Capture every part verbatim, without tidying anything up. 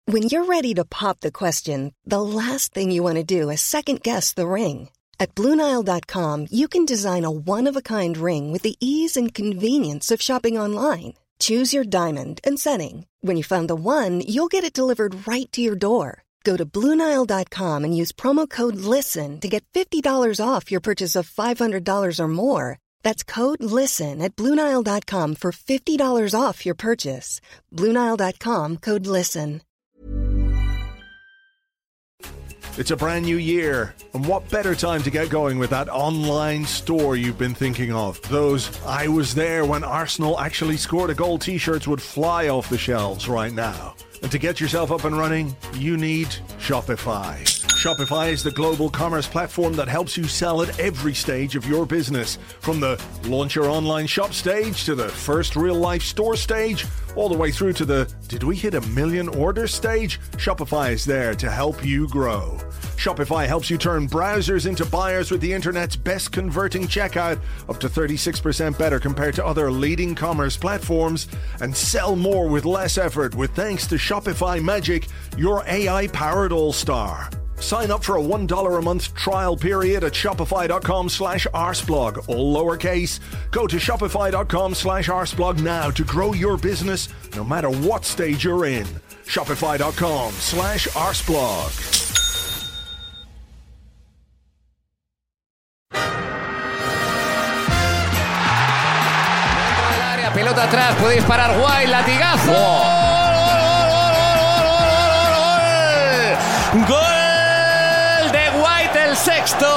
When you're ready to pop the question, the last thing you want to do is second-guess the ring. At Blue Nile dot com, you can design a one-of-a-kind ring with the ease and convenience of shopping online. Choose your diamond and setting. When you find the one, you'll get it delivered right to your door. Go to Blue Nile dot com and use promo code LISTEN to get fifty dollars off your purchase of five hundred dollars or more. That's code LISTEN at Blue Nile dot com for fifty dollars off your purchase. Blue Nile dot com, code LISTEN. It's a brand new year, and what better time to get going with that online store you've been thinking of? Those "I was there when Arsenal actually scored a goal" t-shirts would fly off the shelves right now. And to get yourself up and running, you need Shopify. Shopify is the global commerce platform that helps you sell at every stage of your business. From the launch your online shop stage to the first real-life store stage, all the way through to the "did we hit a million orders" stage, Shopify is there to help you grow. Shopify helps you turn browsers into buyers with the internet's best converting checkout, up to thirty-six percent better compared to other leading commerce platforms, and sell more with less effort with thanks to Shopify Magic, your A I-powered all-star. Sign up for a one dollar a month trial period at shopify.com slash arseblog, all lowercase. Go to shopify.com slash arseblog now to grow your business no matter what stage you're in. Shopify.com slash arseblog. Pelota atrás, puede disparar White, latigazo. ¡Gol! ¡Gol de White, el sexto!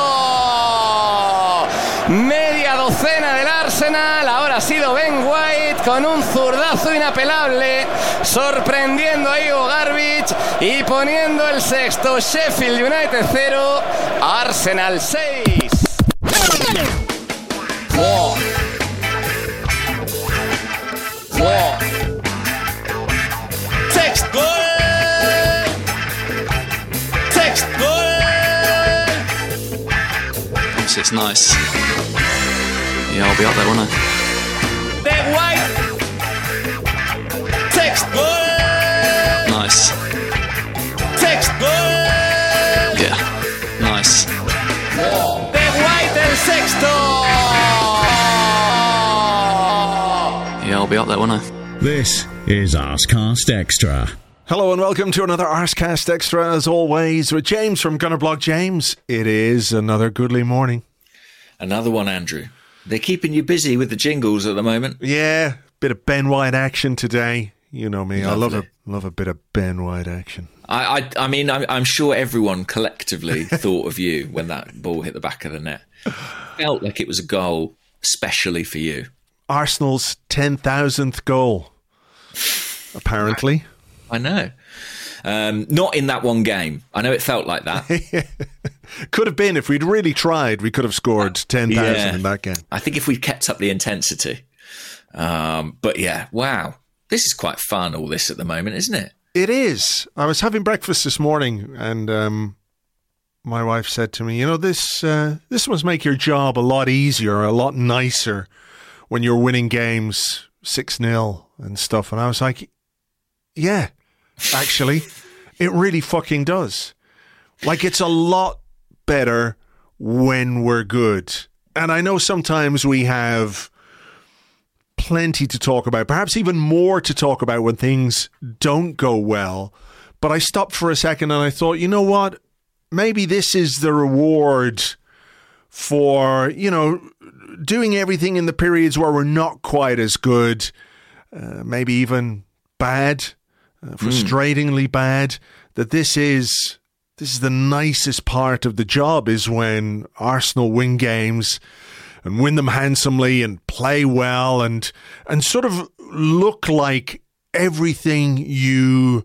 Media docena del Arsenal, ahora ha sido Ben White con un zurdazo inapelable, sorprendiendo a Ivo Garbage y poniendo el sexto. Sheffield United cero, Arsenal seis. ¡Oh! ¡Oh! Sixth goal! Sixth goal! Obviously it's nice. Yeah, I'll be up there, won't I? Ben White! Sixth goal! Nice. Sixth goal! Yeah, nice. Oh. Ben White, el sexto! Yeah, I'll be up there, won't I? This is Arsecast Extra. Hello and welcome to another Arsecast Extra, as always, with James from Gunnerblog. James, it is another goodly morning. Another one, Andrew. They're keeping you busy with the jingles at the moment. Yeah, bit of Ben White action today. You know me, Lovely. I love a love a bit of Ben White action. I, I, I mean, I'm, I'm sure everyone collectively thought of you when that ball hit the back of the net. Felt like it was a goal, especially for you. Arsenal's ten thousandth goal, apparently. I know. Um, not in that one game. I know it felt like that. Could have been. If we'd really tried, we could have scored ten thousand Yeah. in that game. I think if we'd kept up the intensity. Um, but yeah, wow. This is quite fun, all this at the moment, isn't it? It is. I was having breakfast this morning and um, my wife said to me, you know, this, uh, this must make your job a lot easier, a lot nicer when you're winning games six nil and stuff. And I was like, yeah, actually, it really fucking does. Like, it's a lot better when we're good. And I know sometimes we have plenty to talk about, perhaps even more to talk about when things don't go well. But I stopped for a second and I thought, you know what? Maybe this is the reward for, you know, doing everything in the periods where we're not quite as good, uh, maybe even bad, uh, frustratingly mm. bad, that this is this is the nicest part of the job, is when Arsenal win games and win them handsomely and play well and and sort of look like everything you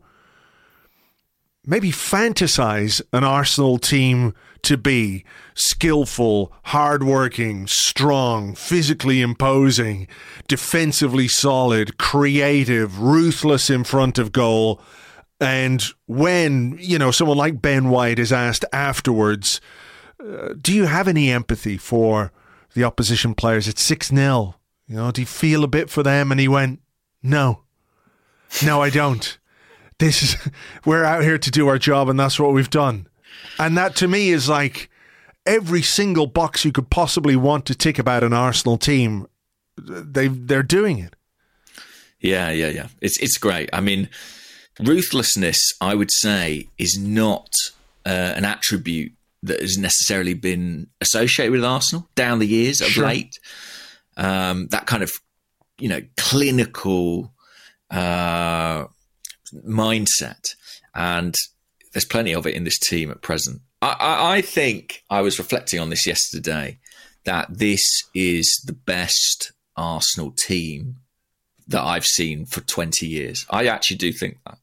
maybe fantasize an Arsenal team to be: skillful, hardworking, strong, physically imposing, defensively solid, creative, ruthless in front of goal. And when, you know, someone like Ben White is asked afterwards, uh, do you have any empathy for the opposition players? It's six nil. You know, do you feel a bit for them? And he went, no. No, I don't. this is, we're out here to do our job and that's what we've done. And that to me is like every single box you could possibly want to tick about an Arsenal team. They they're doing it. Yeah, yeah, yeah. It's it's great. I mean, ruthlessness, I would say, is not uh, an attribute that has necessarily been associated with Arsenal down the years of Sure. late. Um, that kind of, you know, clinical uh, mindset, and there's plenty of it in this team at present. I, I, I think I was reflecting on this yesterday, that this is the best Arsenal team that I've seen for twenty years. I actually do think that.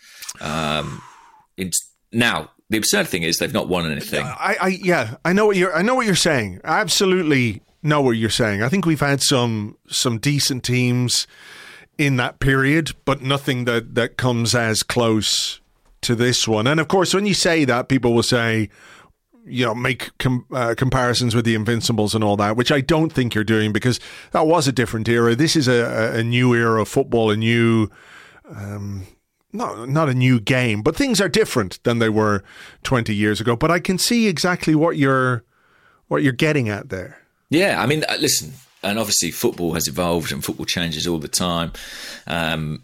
Um, it's, now, the absurd thing is they've not won anything. I, I yeah, I know what you're I know what you're saying. I absolutely know what you're saying. I think we've had some some decent teams in that period, but nothing that, that comes as close to this one. And of course, when you say that, people will say, you know, make com- uh, comparisons with the Invincibles and all that, which I don't think you're doing, because that was a different era. This is a, a new era of football, a new, um, not not a new game, but things are different than they were twenty years ago. But I can see exactly what you're what you're getting at there. Yeah, I mean, uh, listen, and obviously football has evolved and football changes all the time. Um,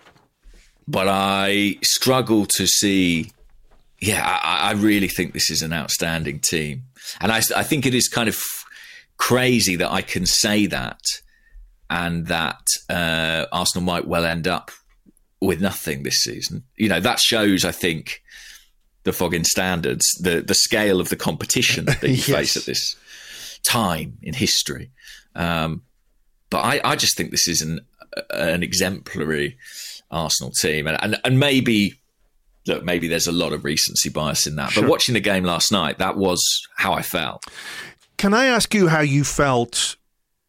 but I struggle to see, yeah, I, I really think this is an outstanding team. And I, I think it is kind of crazy that I can say that, and that uh, Arsenal might well end up with nothing this season. You know, that shows, I think, the Foggin standards, the, the scale of the competition that you Yes. face at this time in history. Um, but I, I just think this is an an exemplary Arsenal team, and and, and maybe look, maybe there's a lot of recency bias in that. Sure. But watching the game last night, that was how I felt. Can I ask you how you felt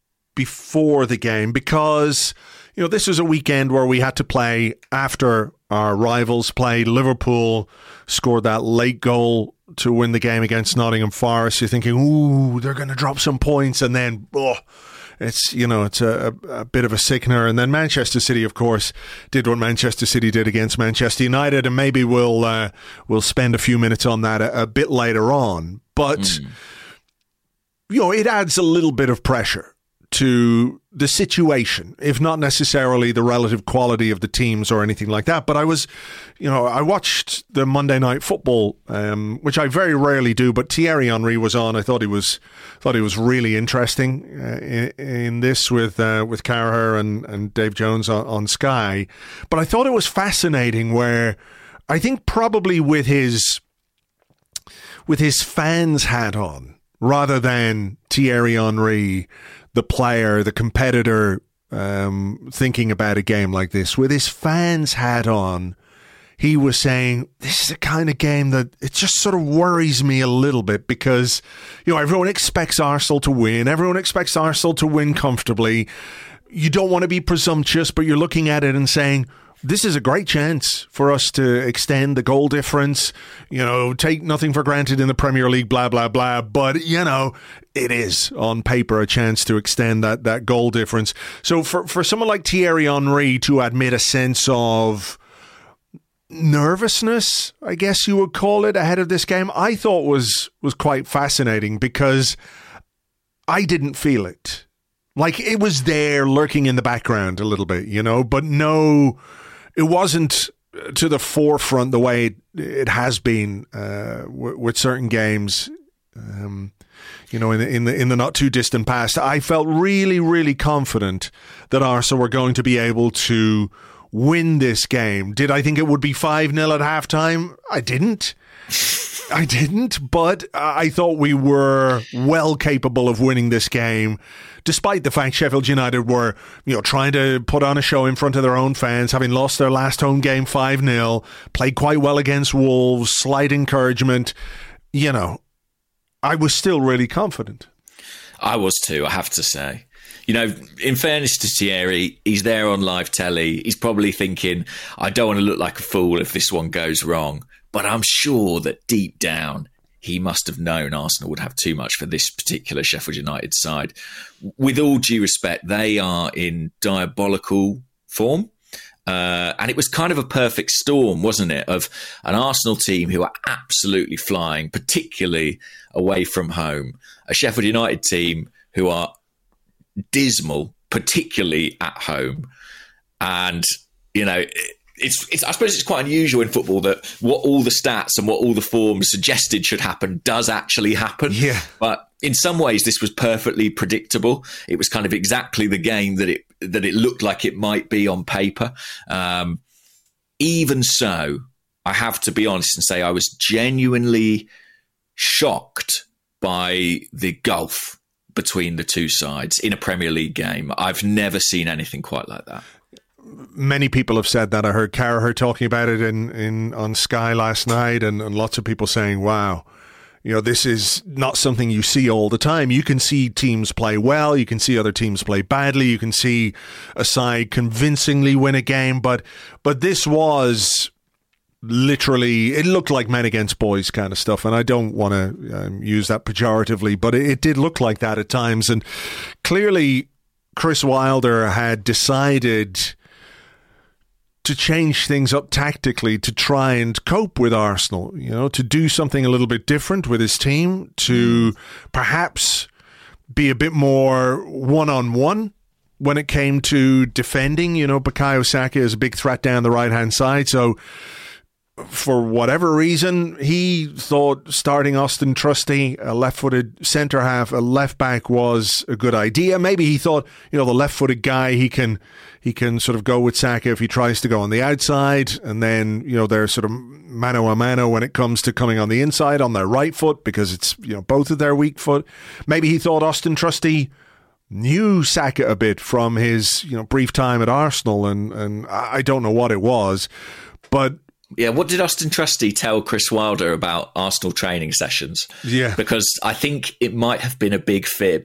before the game? Because, you know, this was a weekend where we had to play after our rivals played. Liverpool scored that late goal to win the game against Nottingham Forest. You're thinking, ooh, they're going to drop some points, and then, oh, it's, you know, it's a, a bit of a sickener. And then Manchester City, of course, did what Manchester City did against Manchester United, and maybe we'll uh, we'll spend a few minutes on that a, a bit later on. But mm. you know, it adds a little bit of pressure to the situation, if not necessarily the relative quality of the teams or anything like that. But I was, you know, I watched the Monday Night Football, um, which I very rarely do, but Thierry Henry was on. I thought he was thought he was really interesting uh, in, in this with uh, with Carragher and, and Dave Jones on, on Sky. But I thought it was fascinating where I think probably with his with his fans hat on, rather than Thierry Henry, the player, the competitor, um, thinking about a game like this, with his fans hat on, he was saying, this is the kind of game that it just sort of worries me a little bit, because, you know, everyone expects Arsenal to win. Everyone expects Arsenal to win comfortably. You don't want to be presumptuous, but you're looking at it and saying, this is a great chance for us to extend the goal difference, you know, take nothing for granted in the Premier League, blah, blah, blah. But, you know, it is on paper a chance to extend that, that goal difference. So for, for someone like Thierry Henry to admit a sense of nervousness, I guess you would call it, ahead of this game, I thought was, was quite fascinating, because I didn't feel it. Like, it was there lurking in the background a little bit, you know, but no, it wasn't to the forefront the way it, it has been uh, w- with certain games, um, you know, in the, in the in the not too distant past. I felt really, really confident that Arsenal were going to be able to win this game. Did I think it would be five nil at halftime? I didn't. I didn't, but I thought we were well capable of winning this game, despite the fact Sheffield United were, you know, trying to put on a show in front of their own fans, having lost their last home game five nil, played quite well against Wolves, slight encouragement. You know, I was still really confident. I was too, I have to say. You know, in fairness to Thierry, he's there on live telly. He's probably thinking, I don't want to look like a fool if this one goes wrong. But I'm sure that deep down, he must have known Arsenal would have too much for this particular Sheffield United side. With all due respect, they are in diabolical form. Uh, and it was kind of a perfect storm, wasn't it, of an Arsenal team who are absolutely flying, particularly away from home, a Sheffield United team who are dismal, particularly at home. And, you know, it's, it's I suppose it's quite unusual in football that what all the stats and what all the forms suggested should happen does actually happen. Yeah. But in some ways, this was perfectly predictable. It was kind of exactly the game that it that it looked like it might be on paper. Um, even so, I have to be honest and say I was genuinely shocked by the gulf between the two sides in a Premier League game. I've never seen anything quite like that. Many people have said that. I heard Carragher talking about it in, in on Sky last night, and, and lots of people saying, wow, you know, this is not something you see all the time. You can see teams play well. You can see other teams play badly. You can see a side convincingly win a game. But but this was literally, it looked like men against boys kind of stuff. And I don't want to um, use that pejoratively, but it, it did look like that at times. And clearly, Chris Wilder had decided to change things up tactically to try and cope with Arsenal, you know, to do something a little bit different with his team, to perhaps be a bit more one-on-one when it came to defending. You know, Bukayo Saka is a big threat down the right-hand side, so for whatever reason, he thought starting Austin Trusty, a left-footed centre-half, a left-back, was a good idea. Maybe he thought, you know, the left-footed guy, he can he can sort of go with Saka if he tries to go on the outside, and then, you know, they're sort of mano a mano when it comes to coming on the inside on their right foot, because it's, you know, both of their weak foot. Maybe he thought Austin Trusty knew Saka a bit from his, you know, brief time at Arsenal, and, and I don't know what it was, but yeah, what did Austin Trusty tell Chris Wilder about Arsenal training sessions? Yeah. Because I think it might have been a big fib.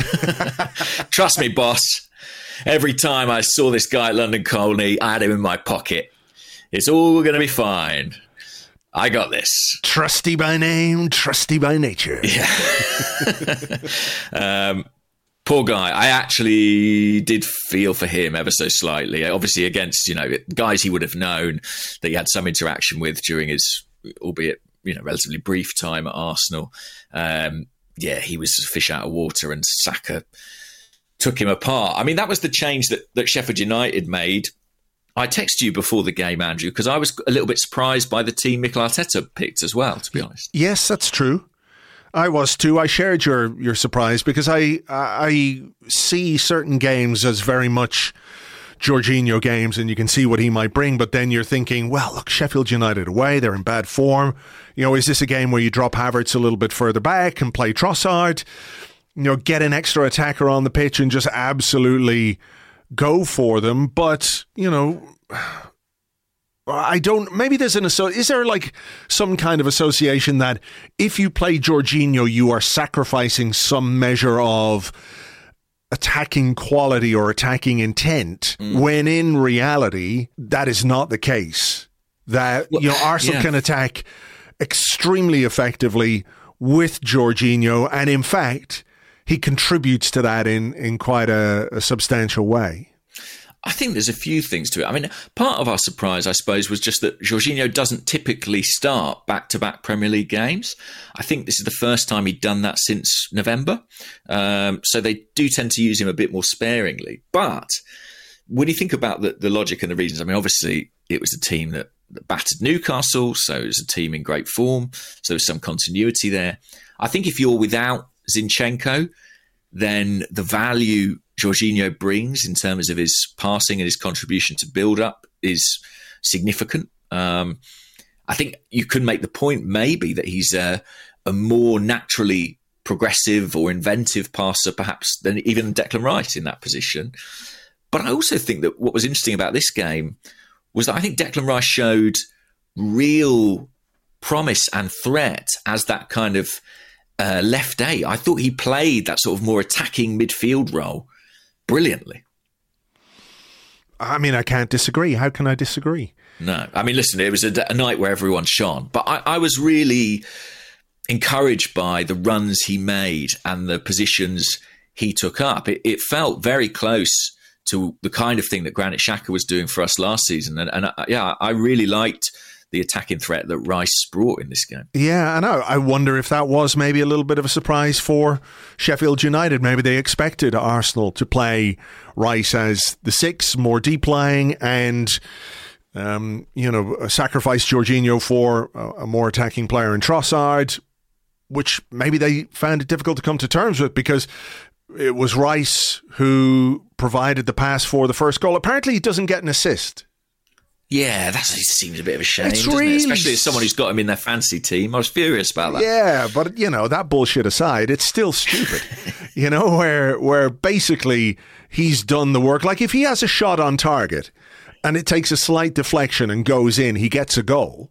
Trust me, boss. Every time I saw this guy at London Colney, I had him in my pocket. It's all going to be fine. I got this. Trusty by name, trusty by nature. Yeah. um, Poor guy. I actually did feel for him ever so slightly. Obviously, against, you know, guys he would have known that he had some interaction with during his, albeit, you know, relatively brief time at Arsenal. Um, yeah, he was a fish out of water, and Saka took him apart. I mean, that was the change that, that Sheffield United made. I texted you before the game, Andrew, because I was a little bit surprised by the team Mikel Arteta picked as well, to be honest. Yes, that's true. I was too. I shared your, your surprise because I I see certain games as very much Jorginho games, and you can see what he might bring. But then you're thinking, well, look, Sheffield United away, they're in bad form. You know, is this a game where you drop Havertz a little bit further back and play Trossard? You know, get an extra attacker on the pitch and just absolutely go for them. But, you know, I don't, maybe there's an, is there like some kind of association that if you play Jorginho, you are sacrificing some measure of attacking quality or attacking intent, mm. when in reality, that is not the case. That, well, you know, Arsenal yeah. can attack extremely effectively with Jorginho, and in fact, he contributes to that in, in quite a, a substantial way. I think there's a few things to it. I mean, part of our surprise, I suppose, was just that Jorginho doesn't typically start back-to-back Premier League games. I think this is the first time he'd done that since November. Um, so they do tend to use him a bit more sparingly. But when you think about the, the logic and the reasons, I mean, obviously, it was a team that, that battered Newcastle, so it was a team in great form. So there's some continuity there. I think if you're without Zinchenko, then the value Jorginho brings in terms of his passing and his contribution to build-up is significant. Um, I think you could make the point maybe that he's a, a more naturally progressive or inventive passer perhaps than even Declan Rice in that position. But I also think that what was interesting about this game was that I think Declan Rice showed real promise and threat as that kind of uh, left eight. I thought he played that sort of more attacking midfield role brilliantly. I mean, I can't disagree. How can I disagree? No. I mean, listen, it was a, a night where everyone shone. But I, I was really encouraged by the runs he made and the positions he took up. It, it felt very close to the kind of thing that Granit Xhaka was doing for us last season. And, and uh, yeah, I really liked the attacking threat that Rice brought in this game. Yeah, and I, I wonder if that was maybe a little bit of a surprise for Sheffield United. Maybe they expected Arsenal to play Rice as the six, more deep lying, and um, you know, sacrifice Jorginho for a, a more attacking player in Trossard, which maybe they found it difficult to come to terms with because it was Rice who provided the pass for the first goal. Apparently, he doesn't get an assist. Yeah, that seems a bit of a shame, it's doesn't really... it? Especially as someone who's got him in their fantasy team. I was furious about that. Yeah, but, you know, that bullshit aside, it's still stupid. you know, where where basically he's done the work. Like, if he has a shot on target and it takes a slight deflection and goes in, he gets a goal.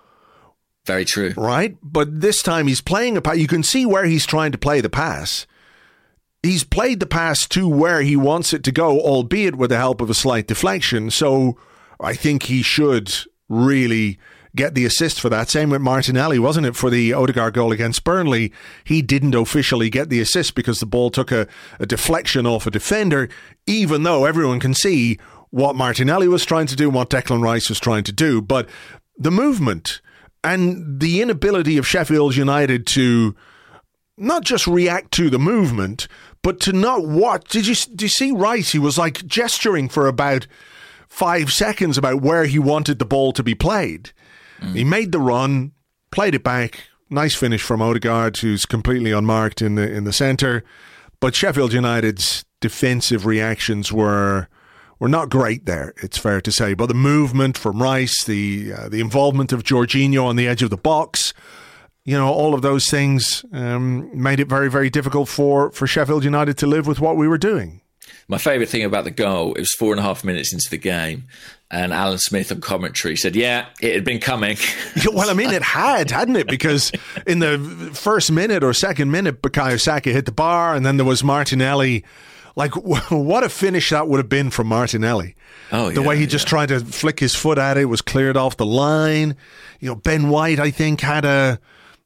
Very true. Right? But this time he's playing a pass. You can see where he's trying to play the pass. He's played the pass to where he wants it to go, albeit with the help of a slight deflection. So I think he should really get the assist for that. Same with Martinelli, wasn't it? For the Odegaard goal against Burnley, he didn't officially get the assist because the ball took a, a deflection off a defender, even though everyone can see what Martinelli was trying to do and what Declan Rice was trying to do. But the movement and the inability of Sheffield United to not just react to the movement, but to not watch. Did you, did you see Rice? He was like gesturing for about five seconds about where he wanted the ball to be played. Mm. He made the run, played it back. Nice finish from Odegaard, who's completely unmarked in the in the centre. But Sheffield United's defensive reactions were were not great there, it's fair to say. But the movement from Rice, the uh, the involvement of Jorginho on the edge of the box, you know, all of those things um, made it very, very difficult for, for Sheffield United to live with what we were doing. My favourite thing about the goal, it was four and a half minutes into the game, and Alan Smith on commentary said, yeah, it had been coming. Well, I mean, it had, hadn't it? Because in the first minute or second minute, Bukayo Saka hit the bar, and then there was Martinelli. Like, what a finish that would have been from Martinelli. Oh, yeah, the way he just yeah. tried to flick his foot at it, was cleared off the line. You know, Ben White, I think, had a...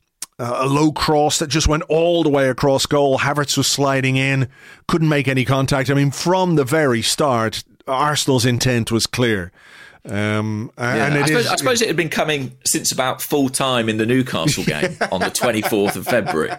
a low cross that just went all the way across goal. Havertz was sliding in, couldn't make any contact. I mean, from the very start, Arsenal's intent was clear. Um, yeah, and it I, suppose, is, I suppose it had been coming since about full time in the Newcastle game on the twenty-fourth of February.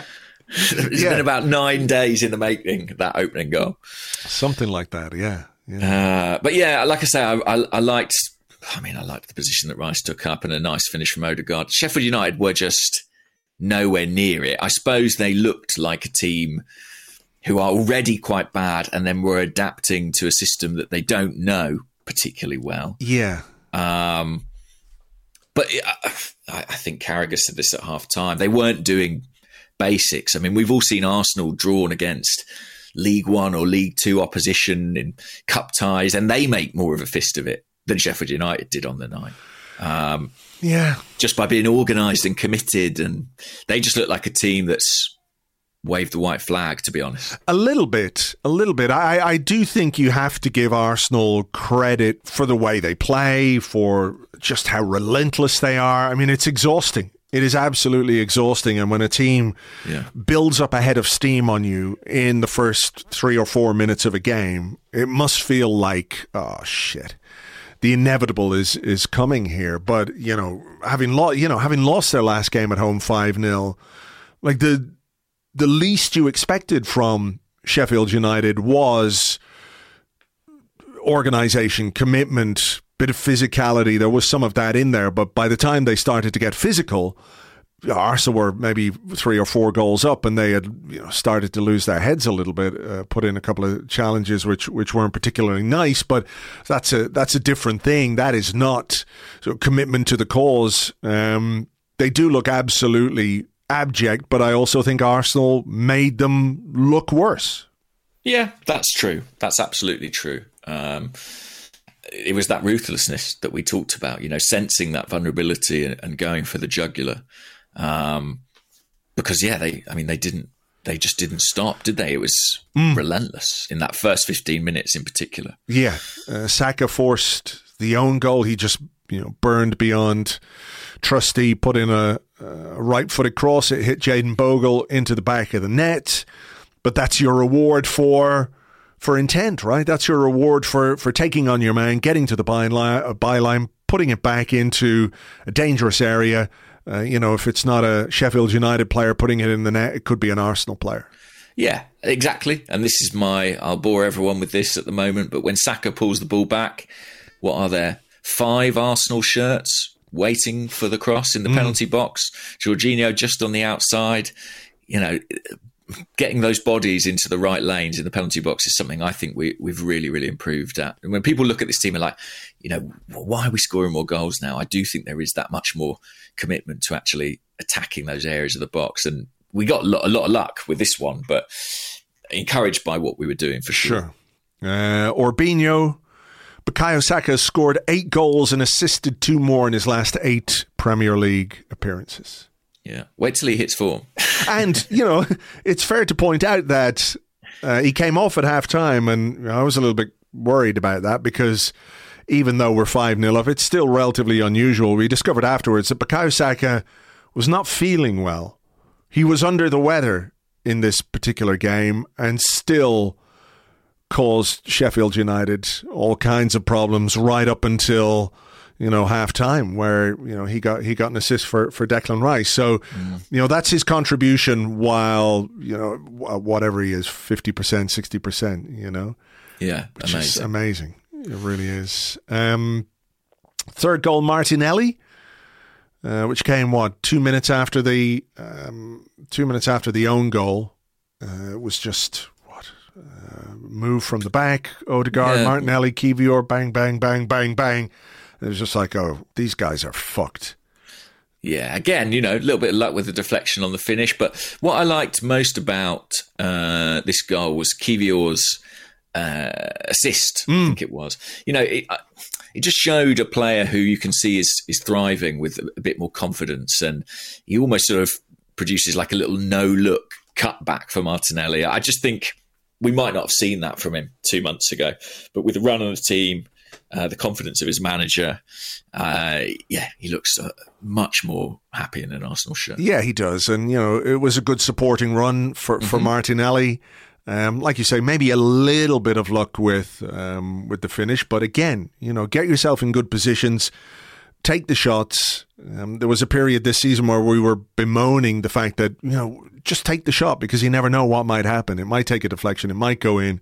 It's yeah. been about nine days in the making, that opening goal. Something like that, yeah. yeah. Uh, but yeah, like I say, I, I, I liked, I mean, I liked the position that Rice took up and a nice finish from Odegaard. Sheffield United were just nowhere near it. I suppose they looked like a team who are already quite bad and then were adapting to a system that they don't know particularly well. Yeah. Um, but I, I think Carragher said this at half time. They weren't doing basics. I mean, we've all seen Arsenal drawn against League One or League Two opposition in cup ties, and they make more of a fist of it than Sheffield United did on the night. Um, yeah. Just by being organised and committed, and they just look like a team that's waved the white flag, to be honest. A little bit, a little bit. I, I do think you have to give Arsenal credit for the way they play, for just how relentless they are. I mean, it's exhausting. It is absolutely exhausting. And when a team yeah. builds up a head of steam on you in the first three or four minutes of a game, it must feel like, oh, shit. The inevitable is is coming here. But, you know, having lo- you know, having lost their last game at home five nil, like the the least you expected from Sheffield United was organisation, commitment, bit of physicality. There was some of that in there, but by the time they started to get physical, Arsenal were maybe three or four goals up, and they had, you know, started to lose their heads a little bit. Uh, put in a couple of challenges which which weren't particularly nice, but that's a that's a different thing. That is not sort of commitment to the cause. Um, they do look absolutely abject, but I also think Arsenal made them look worse. Yeah, that's true. That's absolutely true. Um, it was that ruthlessness that we talked about, you know, sensing that vulnerability and, and going for the jugular. Um, because yeah, they, I mean, they didn't, they just didn't stop, did they? It was mm. relentless in that first fifteen minutes in particular. Yeah. Uh, Saka forced the own goal. He just, you know, burned beyond trustee, put in a, a right footed cross. It hit Jayden Bogle into the back of the net. But that's your reward for for intent, right? That's your reward for, for taking on your man, getting to the byline, byline, putting it back into a dangerous area. Uh, you know, if it's not a Sheffield United player putting it in the net, it could be an Arsenal player. Yeah, exactly. And this is my, I'll bore everyone with this at the moment, but when Saka pulls the ball back, what are there? Five Arsenal shirts waiting for the cross in the mm. penalty box. Jorginho just on the outside. You know, getting those bodies into the right lanes in the penalty box is something I think we, we've really, really improved at. And when people look at this team and like, you know, why are we scoring more goals now? I do think there is that much more commitment to actually attacking those areas of the box. And we got a lot, a lot of luck with this one, but encouraged by what we were doing for sure. Sure. Uh, Orbinho, Bukayo Saka has scored eight goals and assisted two more in his last eight Premier League appearances. Yeah, wait till he hits form. And, you know, it's fair to point out that uh, he came off at half-time, and you know, I was a little bit worried about that because even though we're five nil up, it's still relatively unusual. We discovered afterwards that Bukayo Saka was not feeling well. He was under the weather in this particular game and still caused Sheffield United all kinds of problems right up until, you know, half time, where, you know, he got he got an assist for, for Declan Rice. So, mm. you know, that's his contribution while, you know, whatever he is, fifty percent, sixty percent, you know. Yeah, which amazing. is amazing. It really is. Um, third goal, Martinelli, uh, which came, what, two minutes after the, um, two minutes after the own goal. Uh, it was just, what, uh, move from the back, Odegaard, yeah. Martinelli, Kivior, bang, bang, bang, bang, bang. It was just like, oh, these guys are fucked. Yeah, again, you know, a little bit of luck with the deflection on the finish. But what I liked most about uh, this goal was Kivior's uh, assist, mm. I think it was. You know, it, it just showed a player who you can see is, is thriving with a bit more confidence. And he almost sort of produces like a little no-look cutback for Martinelli. I just think we might not have seen that from him two months ago. But with the run on the team, Uh, the confidence of his manager, uh, yeah, he looks uh, much more happy in an Arsenal shirt. Yeah, he does. And, you know, it was a good supporting run for, for mm-hmm. Martinelli. Um, like you say, maybe a little bit of luck with um, with the finish. But again, you know, get yourself in good positions, take the shots. Um, there was a period this season where we were bemoaning the fact that, you know, just take the shot because you never know what might happen. It might take a deflection. It might go in.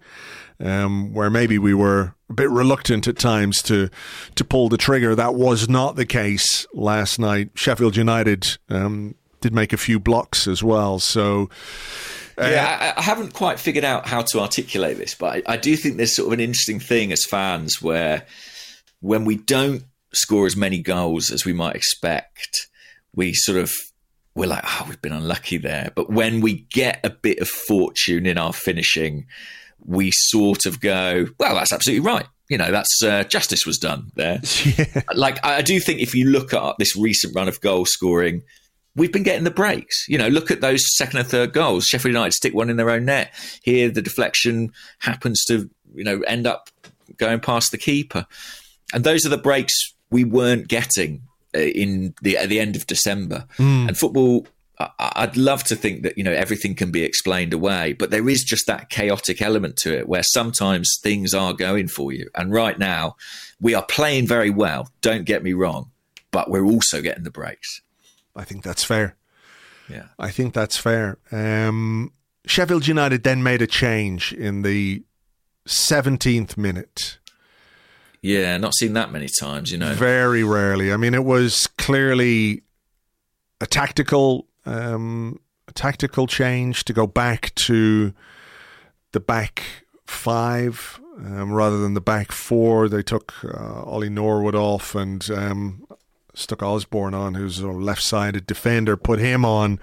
Um, where maybe we were a bit reluctant at times to to pull the trigger. That was not the case last night. Sheffield United um, did make a few blocks as well. So, uh, yeah, I, I haven't quite figured out how to articulate this, but I, I do think there's sort of an interesting thing as fans where when we don't score as many goals as we might expect, we sort of we're like, oh, we've been unlucky there. But when we get a bit of fortune in our finishing, we sort of go, well, that's absolutely right. You know, that's uh, justice was done there. Yeah. Like, I do think if you look at this recent run of goal scoring, we've been getting the breaks. You know, look at those second and third goals. Sheffield United stick one in their own net. Here, the deflection happens to, you know, end up going past the keeper. And those are the breaks we weren't getting in the at the end of December. Mm. And football, I'd love to think that, you know, everything can be explained away, but there is just that chaotic element to it where sometimes things are going for you. And right now, we are playing very well, don't get me wrong, but we're also getting the breaks. I think that's fair. Yeah. I think that's fair. Um, Sheffield United then made a change in the seventeenth minute. Yeah, not seen that many times, you know. Very rarely. I mean, it was clearly a tactical um, a tactical change to go back to the back five um, rather than the back four. They took uh, Ollie Norwood off and um, stuck Osborne on, who's a left-sided defender, put him on.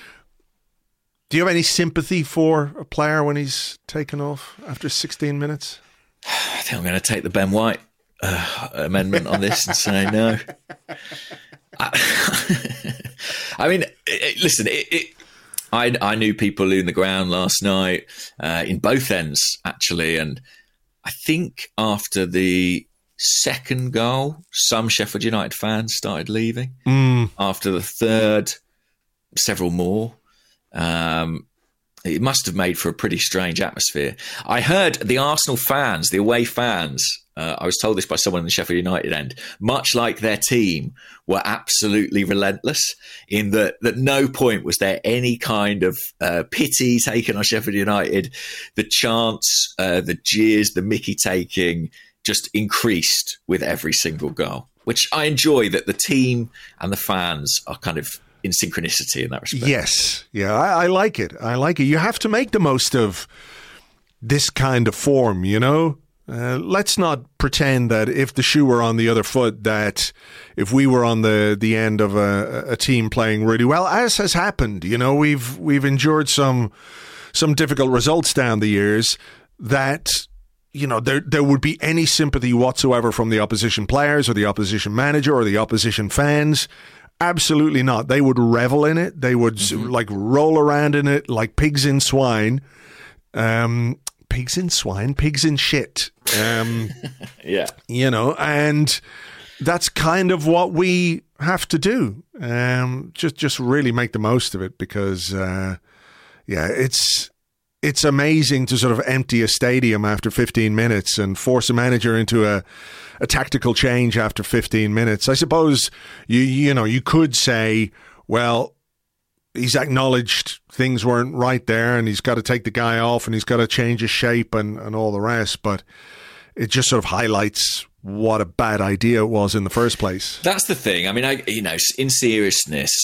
Do you have any sympathy for a player when he's taken off after sixteen minutes? I think I'm going to take the Ben White uh, amendment on this and say no. I, I mean, it, listen, it, it, I, I knew people in the ground last night uh, in both ends, actually. And I think after the second goal, some Sheffield United fans started leaving. Mm. After the third, several more. Um, it must have made for a pretty strange atmosphere. I heard the Arsenal fans, the away fans, uh, I was told this by someone in the Sheffield United end, much like their team, were absolutely relentless in that at no point was there any kind of uh, pity taken on Sheffield United. The chants, uh, the jeers, the mickey taking just increased with every single goal, which I enjoy, that the team and the fans are kind of in synchronicity in that respect. Yes. Yeah, I, I like it. I like it. You have to make the most of this kind of form, you know? Uh, let's not pretend that if the shoe were on the other foot, that if we were on the, the end of a, a team playing really well, as has happened, you know, we've we've endured some some difficult results down the years, that, you know, there there would be any sympathy whatsoever from the opposition players or the opposition manager or the opposition fans. Absolutely not. They would revel in it. They would mm-hmm. like roll around in it like pigs in swine. Um, pigs in swine, pigs in shit. Um, yeah. You know, and that's kind of what we have to do. Um, just, just really make the most of it, because, uh, yeah, it's, it's amazing to sort of empty a stadium after fifteen minutes and force a manager into a, a tactical change after fifteen minutes. I suppose you you know you could say, well, he's acknowledged things weren't right there and he's got to take the guy off and he's got to change his shape and, and all the rest. But it just sort of highlights what a bad idea it was in the first place. That's the thing. I mean, I, you know, in seriousness,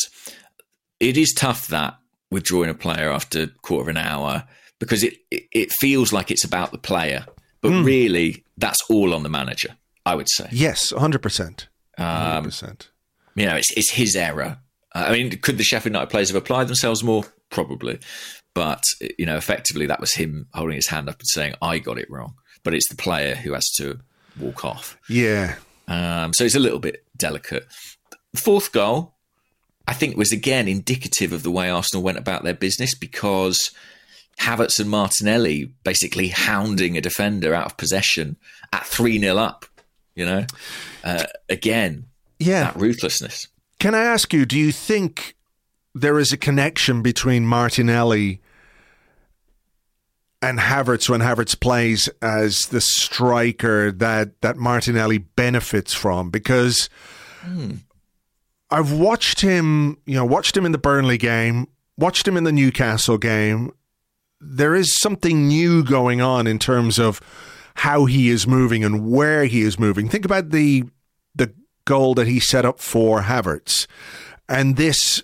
it is tough that withdrawing a player after a quarter of an hour, because it, it, it feels like it's about the player. But mm. really, that's all on the manager, I would say. Yes, one hundred percent. one hundred percent. Um, you know, it's, it's his error. Uh, I mean, could the Sheffield United players have applied themselves more? Probably. But, you know, effectively, that was him holding his hand up and saying, I got it wrong. But it's the player who has to walk off. Yeah. Um, so it's a little bit delicate. The fourth goal, I think, was, again, indicative of the way Arsenal went about their business, because Havertz and Martinelli basically hounding a defender out of possession at three nil up, you know? Uh, again, yeah. that ruthlessness. Can I ask you, do you think there is a connection between Martinelli and Havertz when Havertz plays as the striker that, that Martinelli benefits from? Because hmm. I've watched him, you know, watched him in the Burnley game, watched him in the Newcastle game. There is something new going on in terms of how he is moving and where he is moving. Think about the the goal that he set up for Havertz and this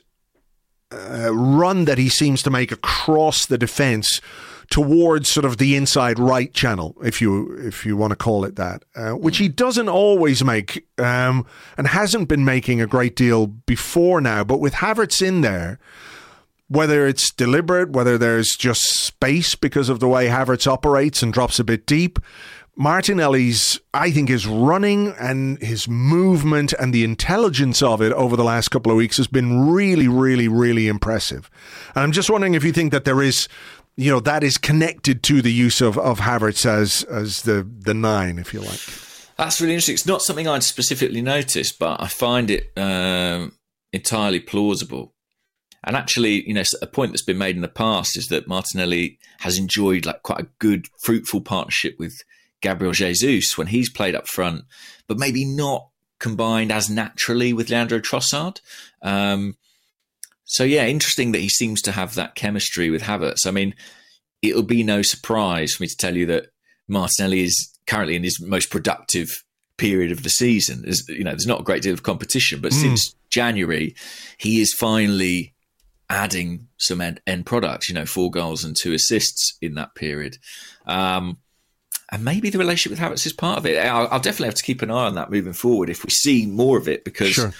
uh, run that he seems to make across the defence towards sort of the inside right channel, if you if you want to call it that, uh, which he doesn't always make um, and hasn't been making a great deal before now. But with Havertz in there, whether it's deliberate, whether there's just space because of the way Havertz operates and drops a bit deep, Martinelli's, I think, his running and his movement and the intelligence of it over the last couple of weeks has been really, really, really impressive. And I'm just wondering if you think that there is, you know, that is connected to the use of, of Havertz as as the, the nine, if you like. That's really interesting. It's not something I'd specifically noticed, but I find it um, entirely plausible. And actually, you know, a point that's been made in the past is that Martinelli has enjoyed like quite a good, fruitful partnership with Gabriel Jesus when he's played up front, but maybe not combined as naturally with Leandro Trossard. Um, so, yeah, interesting that he seems to have that chemistry with Havertz. I mean, it'll be no surprise for me to tell you that Martinelli is currently in his most productive period of the season. There's, you know, there's not a great deal of competition, but mm. since January, he is finally adding some end, end products, you know, four goals and two assists in that period. Um, and maybe the relationship with Havertz is part of it. I'll, I'll definitely have to keep an eye on that moving forward if we see more of it, because, sure.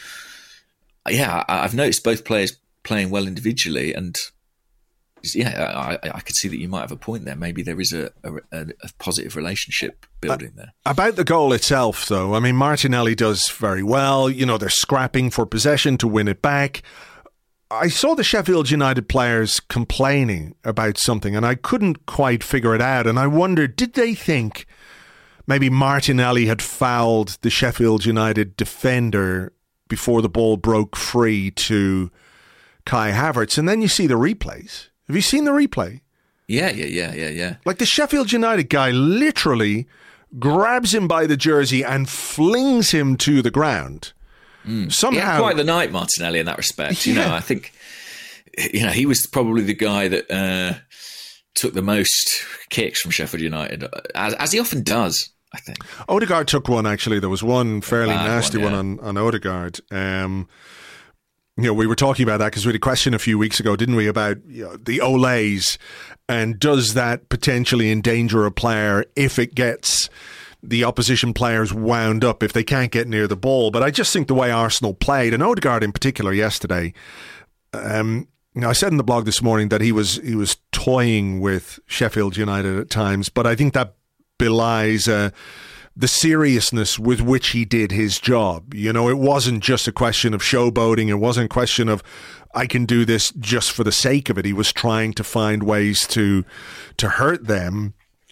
yeah, I, I've noticed both players playing well individually, and yeah, I, I could see that you might have a point there. Maybe there is a, a, a positive relationship building there. About the goal itself, though, I mean, Martinelli does very well. You know, they're scrapping for possession to win it back. I saw the Sheffield United players complaining about something and I couldn't quite figure it out. And I wondered, did they think maybe Martinelli had fouled the Sheffield United defender before the ball broke free to Kai Havertz? And then you see the replays. Have you seen the replay? Yeah, yeah, yeah, yeah, yeah. Like the Sheffield United guy literally grabs him by the jersey and flings him to the ground. Mm. Somehow, he had quite the night, Martinelli, in that respect. You Yeah. know, I think, you know, he was probably the guy that uh, took the most kicks from Sheffield United, as, as he often does, I think. Odegaard took one, actually. There was one fairly Bad nasty one, one, yeah. on, on Odegaard. Um, you know, we were talking about that because we had a question a few weeks ago, didn't we, about you know, the Olays, and does that potentially endanger a player if it gets the opposition players wound up, if they can't get near the ball? But I just think the way Arsenal played, and Odegaard in particular yesterday, um, you know, I said in the blog this morning that he was he was toying with Sheffield United at times, but I think that belies uh, the seriousness with which he did his job. You know, it wasn't just a question of showboating. It wasn't a question of, I can do this just for the sake of it. He was trying to find ways to to hurt them.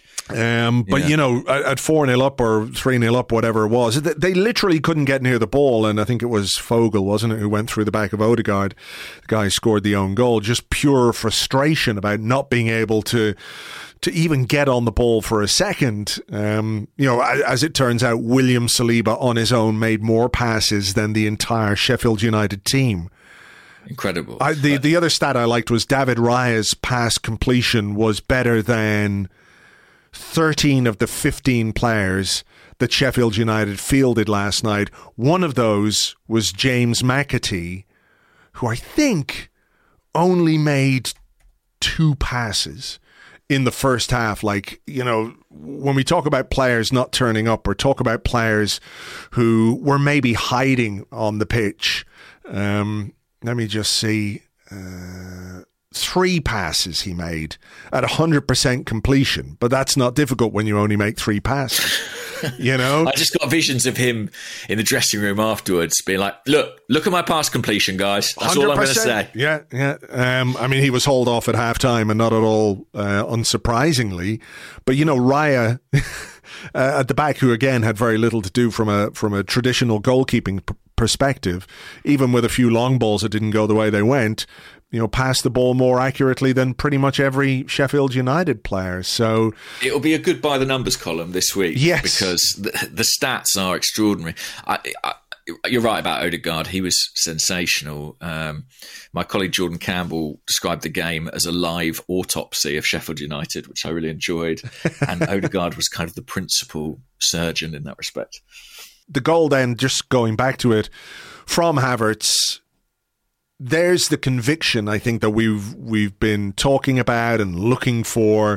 Um, but, Yeah. you know, at, at four nil up or three nil up, whatever it was, they, they literally couldn't get near the ball. And I think it was Fogel, wasn't it, who went through the back of Odegaard. The guy who scored the own goal. Just pure frustration about not being able to to even get on the ball for a second. Um, you know, as, as it turns out, William Saliba on his own made more passes than the entire Sheffield United team. Incredible. I, the, But- the other stat I liked was David Raya's pass completion was better than thirteen of the fifteen players that Sheffield United fielded last night. One of those was James McAtee, who I think only made two passes in the first half. Like, you know, when we talk about players not turning up, or talk about players who were maybe hiding on the pitch, um, let me just see. Uh, three passes he made at one hundred percent completion, but that's not difficult when you only make three passes. You know, I just got visions of him in the dressing room afterwards being like, look, look at my pass completion, guys. That's all I'm going to say. Yeah, yeah. Um, I mean, he was hauled off at halftime, and not at all uh, unsurprisingly. But, you know, Raya uh, at the back, who again had very little to do from a from a traditional goalkeeping p- perspective, even with a few long balls that didn't go the way they went, you know, passed the ball more accurately than pretty much every Sheffield United player. So It'll be a good by the numbers column this week. Yes. Because the, the stats are extraordinary. I, I, you're right about Odegaard. He was sensational. Um, my colleague Jordan Campbell described the game as a live autopsy of Sheffield United, which I really enjoyed. And Odegaard was kind of the principal surgeon in that respect. the goal then, just going back to it, from Havertz, there's the conviction I think that we've we've been talking about and looking for.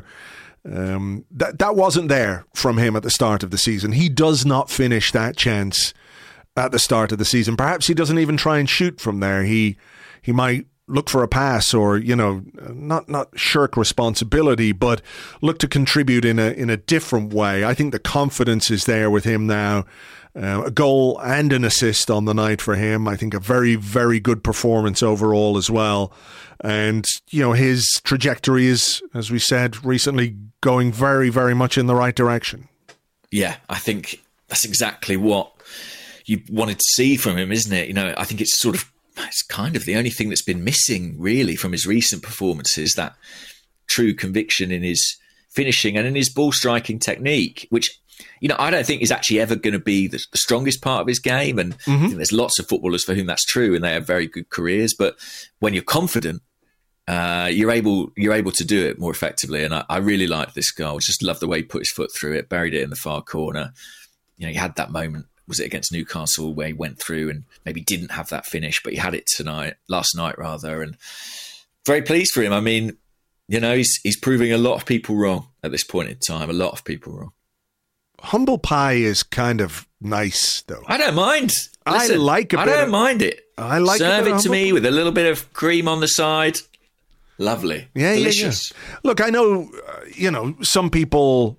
Um, that that wasn't there from him at the start of the season. He does not finish that chance at the start of the season. Perhaps he doesn't even try and shoot from there. He he might look for a pass, or, you know, not not shirk responsibility, but look to contribute in a in a different way. I think the confidence is there with him now. Uh, a goal and an assist on the night for him. I think a very, very good performance overall as well. And, you know, his trajectory is, as we said recently, going very, very much in the right direction. Yeah, I think that's exactly what you wanted to see from him, isn't it? You know, I think it's sort of, it's kind of the only thing that's been missing really from his recent performances, that true conviction in his finishing and in his ball striking technique, which, you know, I don't think is actually ever going to be the, the strongest part of his game. And mm-hmm. I think there's lots of footballers for whom that's true and they have very good careers. But when you're confident, uh, you're able you're able to do it more effectively. And I, I really liked this goal. Just love the way he put his foot through it, buried it in the far corner. You know, he had that moment, was it against Newcastle, where he went through and maybe didn't have that finish, but he had it tonight, last night rather. And very pleased for him. I mean, you know, he's he's proving a lot of people wrong at this point in time, a lot of people wrong. Humble pie is kind of nice, though. I don't mind. Listen, I like a I bit don't of, mind it. I like Serve a bit it to me with a little bit of cream on the side. Lovely. Yeah, delicious. Yeah, yeah. Look, I know, uh, you know, some people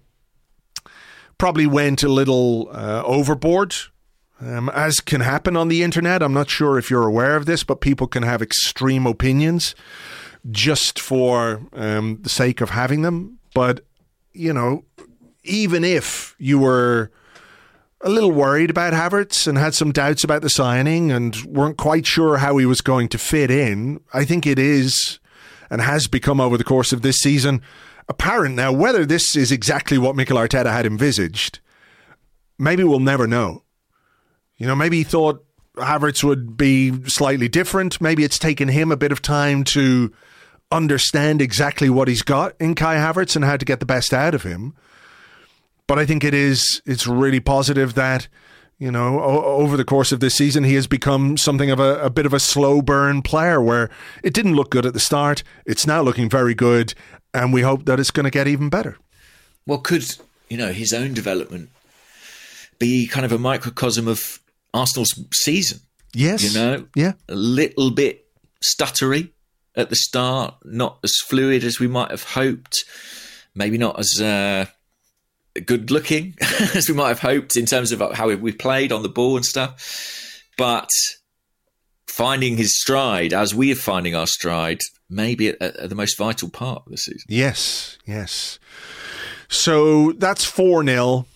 probably went a little uh, overboard, um, as can happen on the internet. I'm not sure if you're aware of this, but people can have extreme opinions just for um, the sake of having them. But, you know, even if you were a little worried about Havertz and had some doubts about the signing and weren't quite sure how he was going to fit in, I think it is and has become over the course of this season apparent. Now, whether this is exactly what Mikel Arteta had envisaged, maybe we'll never know. You know, maybe he thought Havertz would be slightly different. Maybe it's taken him a bit of time to understand exactly what he's got in Kai Havertz and how to get the best out of him. But I think it is, it's really positive that, you know, o- over the course of this season, he has become something of a, a bit of a slow burn player where it didn't look good at the start. It's now looking very good, and we hope that it's going to get even better. Well, could, you know, his own development be kind of a microcosm of Arsenal's season? Yes. You know? Yeah. A little bit stuttery at the start, not as fluid as we might have hoped, maybe not as uh, good looking as we might have hoped in terms of how we played on the ball and stuff. But finding his stride, as we are finding our stride, maybe at, at the most vital part of the season. Yes, yes. So that's four nil.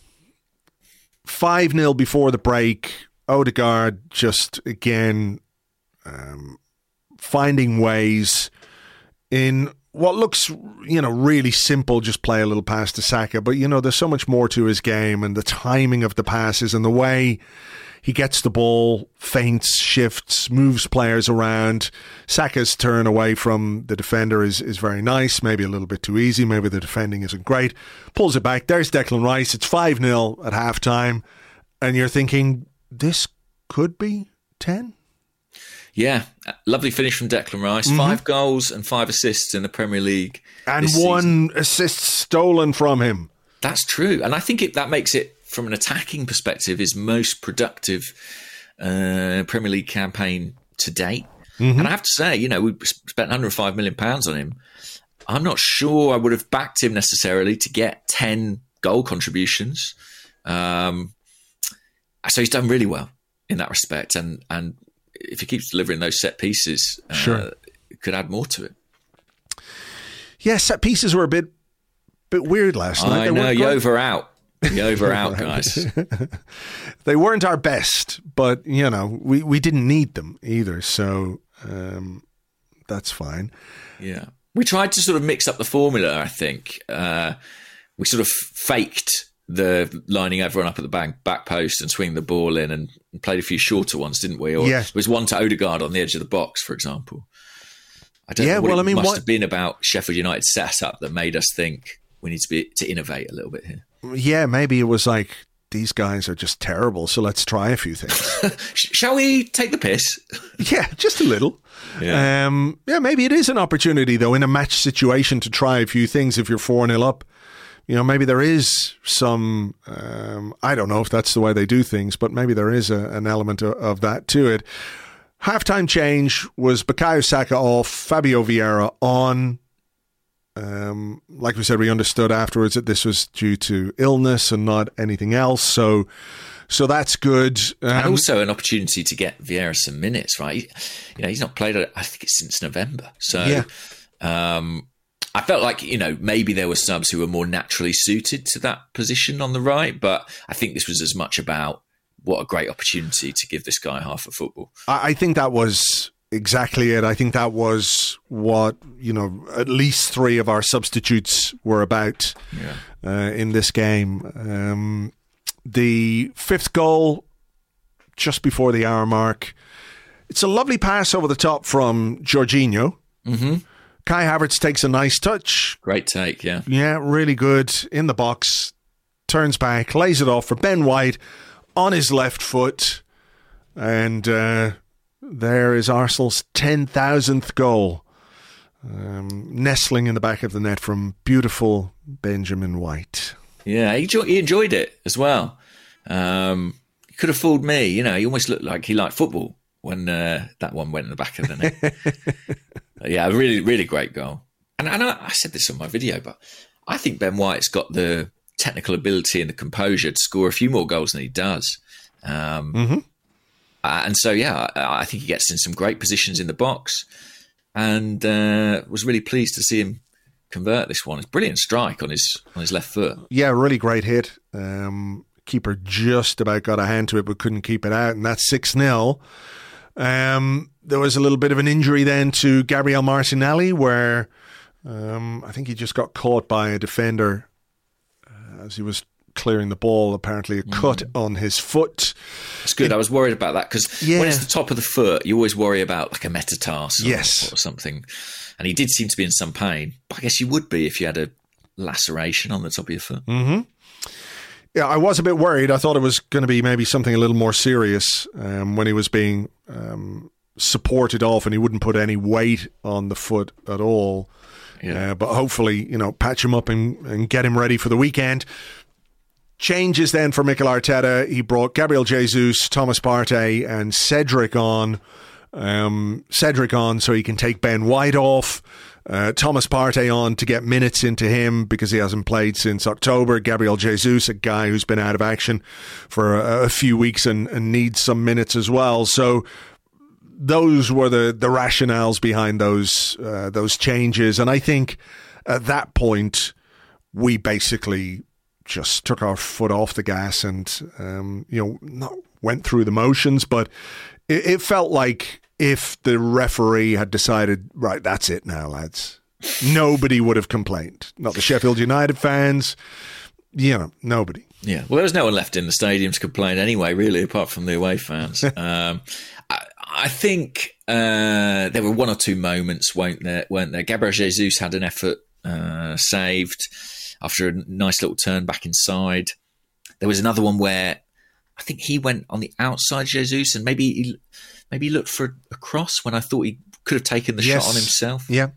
five nil before the break. Odegaard just, again, um, finding ways in what looks, you know, really simple, just play a little pass to Saka. But, you know, there's so much more to his game, and the timing of the passes and the way he gets the ball, feints, shifts, moves players around. Saka's turn away from the defender is, is very nice, maybe a little bit too easy. Maybe the defending isn't great. Pulls it back. There's Declan Rice. It's five nil at halftime. And you're thinking, this could be ten? Yeah, lovely finish from Declan Rice. Mm-hmm. Five goals and five assists in the Premier League. And one season. assist stolen from him. That's true. And I think it, that makes it, from an attacking perspective, his most productive uh, Premier League campaign to date. Mm-hmm. And I have to say, you know, we spent one hundred five million pounds on him. I'm not sure I would have backed him necessarily to get ten goal contributions. Um, so he's done really well in that respect. And, and if he keeps delivering those set pieces, uh, sure. it could add more to it. Yeah, set pieces were a bit bit weird last night. I they know, you're over out. The over out guys. They weren't our best, but you know, we, we didn't need them either, so um, that's fine. Yeah, we tried to sort of mix up the formula. I think uh, we sort of faked the lining everyone up at the back back post and swinging the ball in, and played a few shorter ones, didn't we? Or yeah. It was one to Odegaard on the edge of the box, for example. I don't yeah, know what well, it I mean, must what... have been about Sheffield United's setup that made us think we need to be to innovate a little bit here. Yeah, maybe it was like, these guys are just terrible, so let's try a few things. Shall we take the piss? Yeah, just a little. Yeah. Um, yeah, maybe it is an opportunity, though, in a match situation to try a few things if you're four nil up. You know, maybe there is some, um, I don't know if that's the way they do things, but maybe there is a, an element of, of that to it. Halftime change was Bukayo Saka off, Fabio Vieira on. Um, like we said, we understood afterwards that this was due to illness and not anything else. So, so that's good. Um, and also an opportunity to get Vieira some minutes, right? He, you know, he's not played, I think it's since November. So, yeah. um, I felt like, you know, maybe there were subs who were more naturally suited to that position on the right, but I think this was as much about what a great opportunity to give this guy half of football. I, I think that was exactly it. I think that was what, you know, at least three of our substitutes were about yeah. uh, in this game. Um, the fifth goal, just before the hour mark, it's a lovely pass over the top from Jorginho. Mm-hmm. Kai Havertz takes a nice touch. Great take, yeah. Yeah, really good. In the box, turns back, lays it off for Ben White on his left foot. And uh, there is Arsenal's ten thousandth goal. Um, nestling in the back of the net from beautiful Benjamin White. Yeah, he, he enjoyed it as well. Um, he could have fooled me. You know, he almost looked like he liked football when uh, that one went in the back of the net. Yeah, really, really great goal. And, and I, I said this on my video, but I think Ben White's got the technical ability and the composure to score a few more goals than he does. Um, mm-hmm. uh, and so, yeah, I, I think he gets in some great positions in the box, and uh, was really pleased to see him convert this one. It's a brilliant strike on his on his left foot. Yeah, really great hit. Um, keeper just about got a hand to it, but couldn't keep it out, and that's six nil. Um, there was a little bit of an injury then to Gabriel Martinelli, where Um, I think he just got caught by a defender uh, as he was clearing the ball. Apparently a cut mm. on his foot. That's good. It, I was worried about that because yeah. when it's the top of the foot, you always worry about like a metatarsal yes. or something. And he did seem to be in some pain. But I guess you would be if you had a laceration on the top of your foot. Mm-hmm. Yeah, I was a bit worried. I thought it was going to be maybe something a little more serious um, when he was being um, supported off and he wouldn't put any weight on the foot at all. Yeah. Uh, but hopefully, you know, patch him up and, and get him ready for the weekend. Changes then for Mikel Arteta. He brought Gabriel Jesus, Thomas Partey and Cedric on. Um, Cedric on so he can take Ben White off. Uh, Thomas Partey on to get minutes into him because he hasn't played since October. Gabriel Jesus, a guy who's been out of action for a, a few weeks and, and needs some minutes as well. So those were the, the rationales behind those uh, those changes. And I think at that point, we basically just took our foot off the gas and, um, you know, not went through the motions. But it, it felt like if the referee had decided, right, that's it now, lads, nobody would have complained. Not the Sheffield United fans, you know, nobody. Yeah, well, there was no one left in the stadium to complain anyway, really, apart from the away fans. um, I, I think uh, there were one or two moments, weren't there? Weren't there? Gabriel Jesus had an effort uh, saved after a nice little turn back inside. There was another one where I think he went on the outside, Jesus, and maybe he, maybe he looked for a cross when I thought he could have taken the yes. shot on himself. Yeah,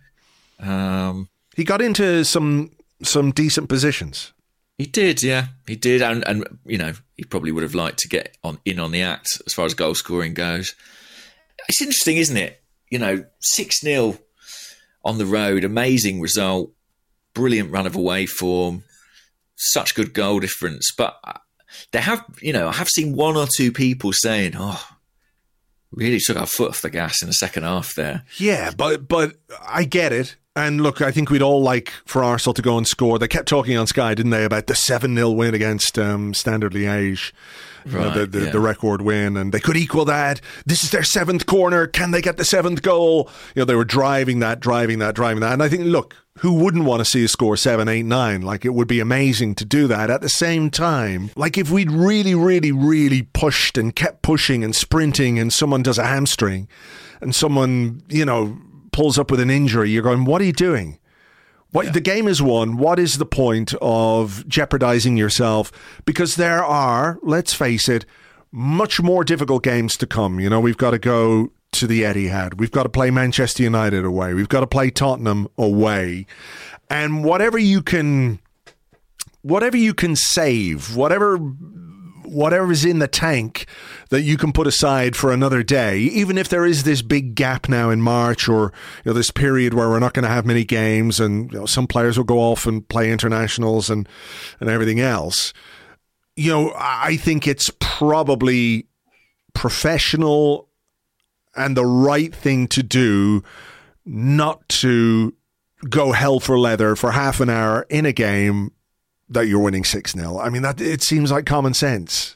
um, he got into some some decent positions. He did, yeah, he did, and, and you know he probably would have liked to get on in on the act as far as goal scoring goes. It's interesting, isn't it? You know, six nil on the road, amazing result, brilliant run of away form, such good goal difference, but. They have, you know, I have seen one or two people saying, oh, really took our foot off the gas in the second half there. Yeah, but but I get it. And look, I think we'd all like for Arsenal to go and score. They kept talking on Sky, didn't they, about the seven nil win against um, Standard Liège, right, uh, the, the, yeah. the record win. And they could equal that. This is their seventh corner. Can they get the seventh goal? You know, they were driving that, driving that, driving that. And I think, look, who wouldn't want to see us score seven, eight, nine? Like, it would be amazing to do that. At the same time, like, if we'd really, really, really pushed and kept pushing and sprinting and someone does a hamstring and someone, you know, pulls up with an injury, you're going, what are you doing? What, yeah. The game is won. What is the point of jeopardizing yourself? Because there are, let's face it, much more difficult games to come. You know, we've got to go to the Etihad. We've got to play Manchester United away. We've got to play Tottenham away. And whatever you can, whatever you can save, whatever whatever is in the tank that you can put aside for another day, even if there is this big gap now in March or, you know, this period where we're not going to have many games and, you know, some players will go off and play internationals and, and everything else. You know, I think it's probably professional and the right thing to do not to go hell for leather for half an hour in a game that you're winning six nil. I mean, that it seems like common sense.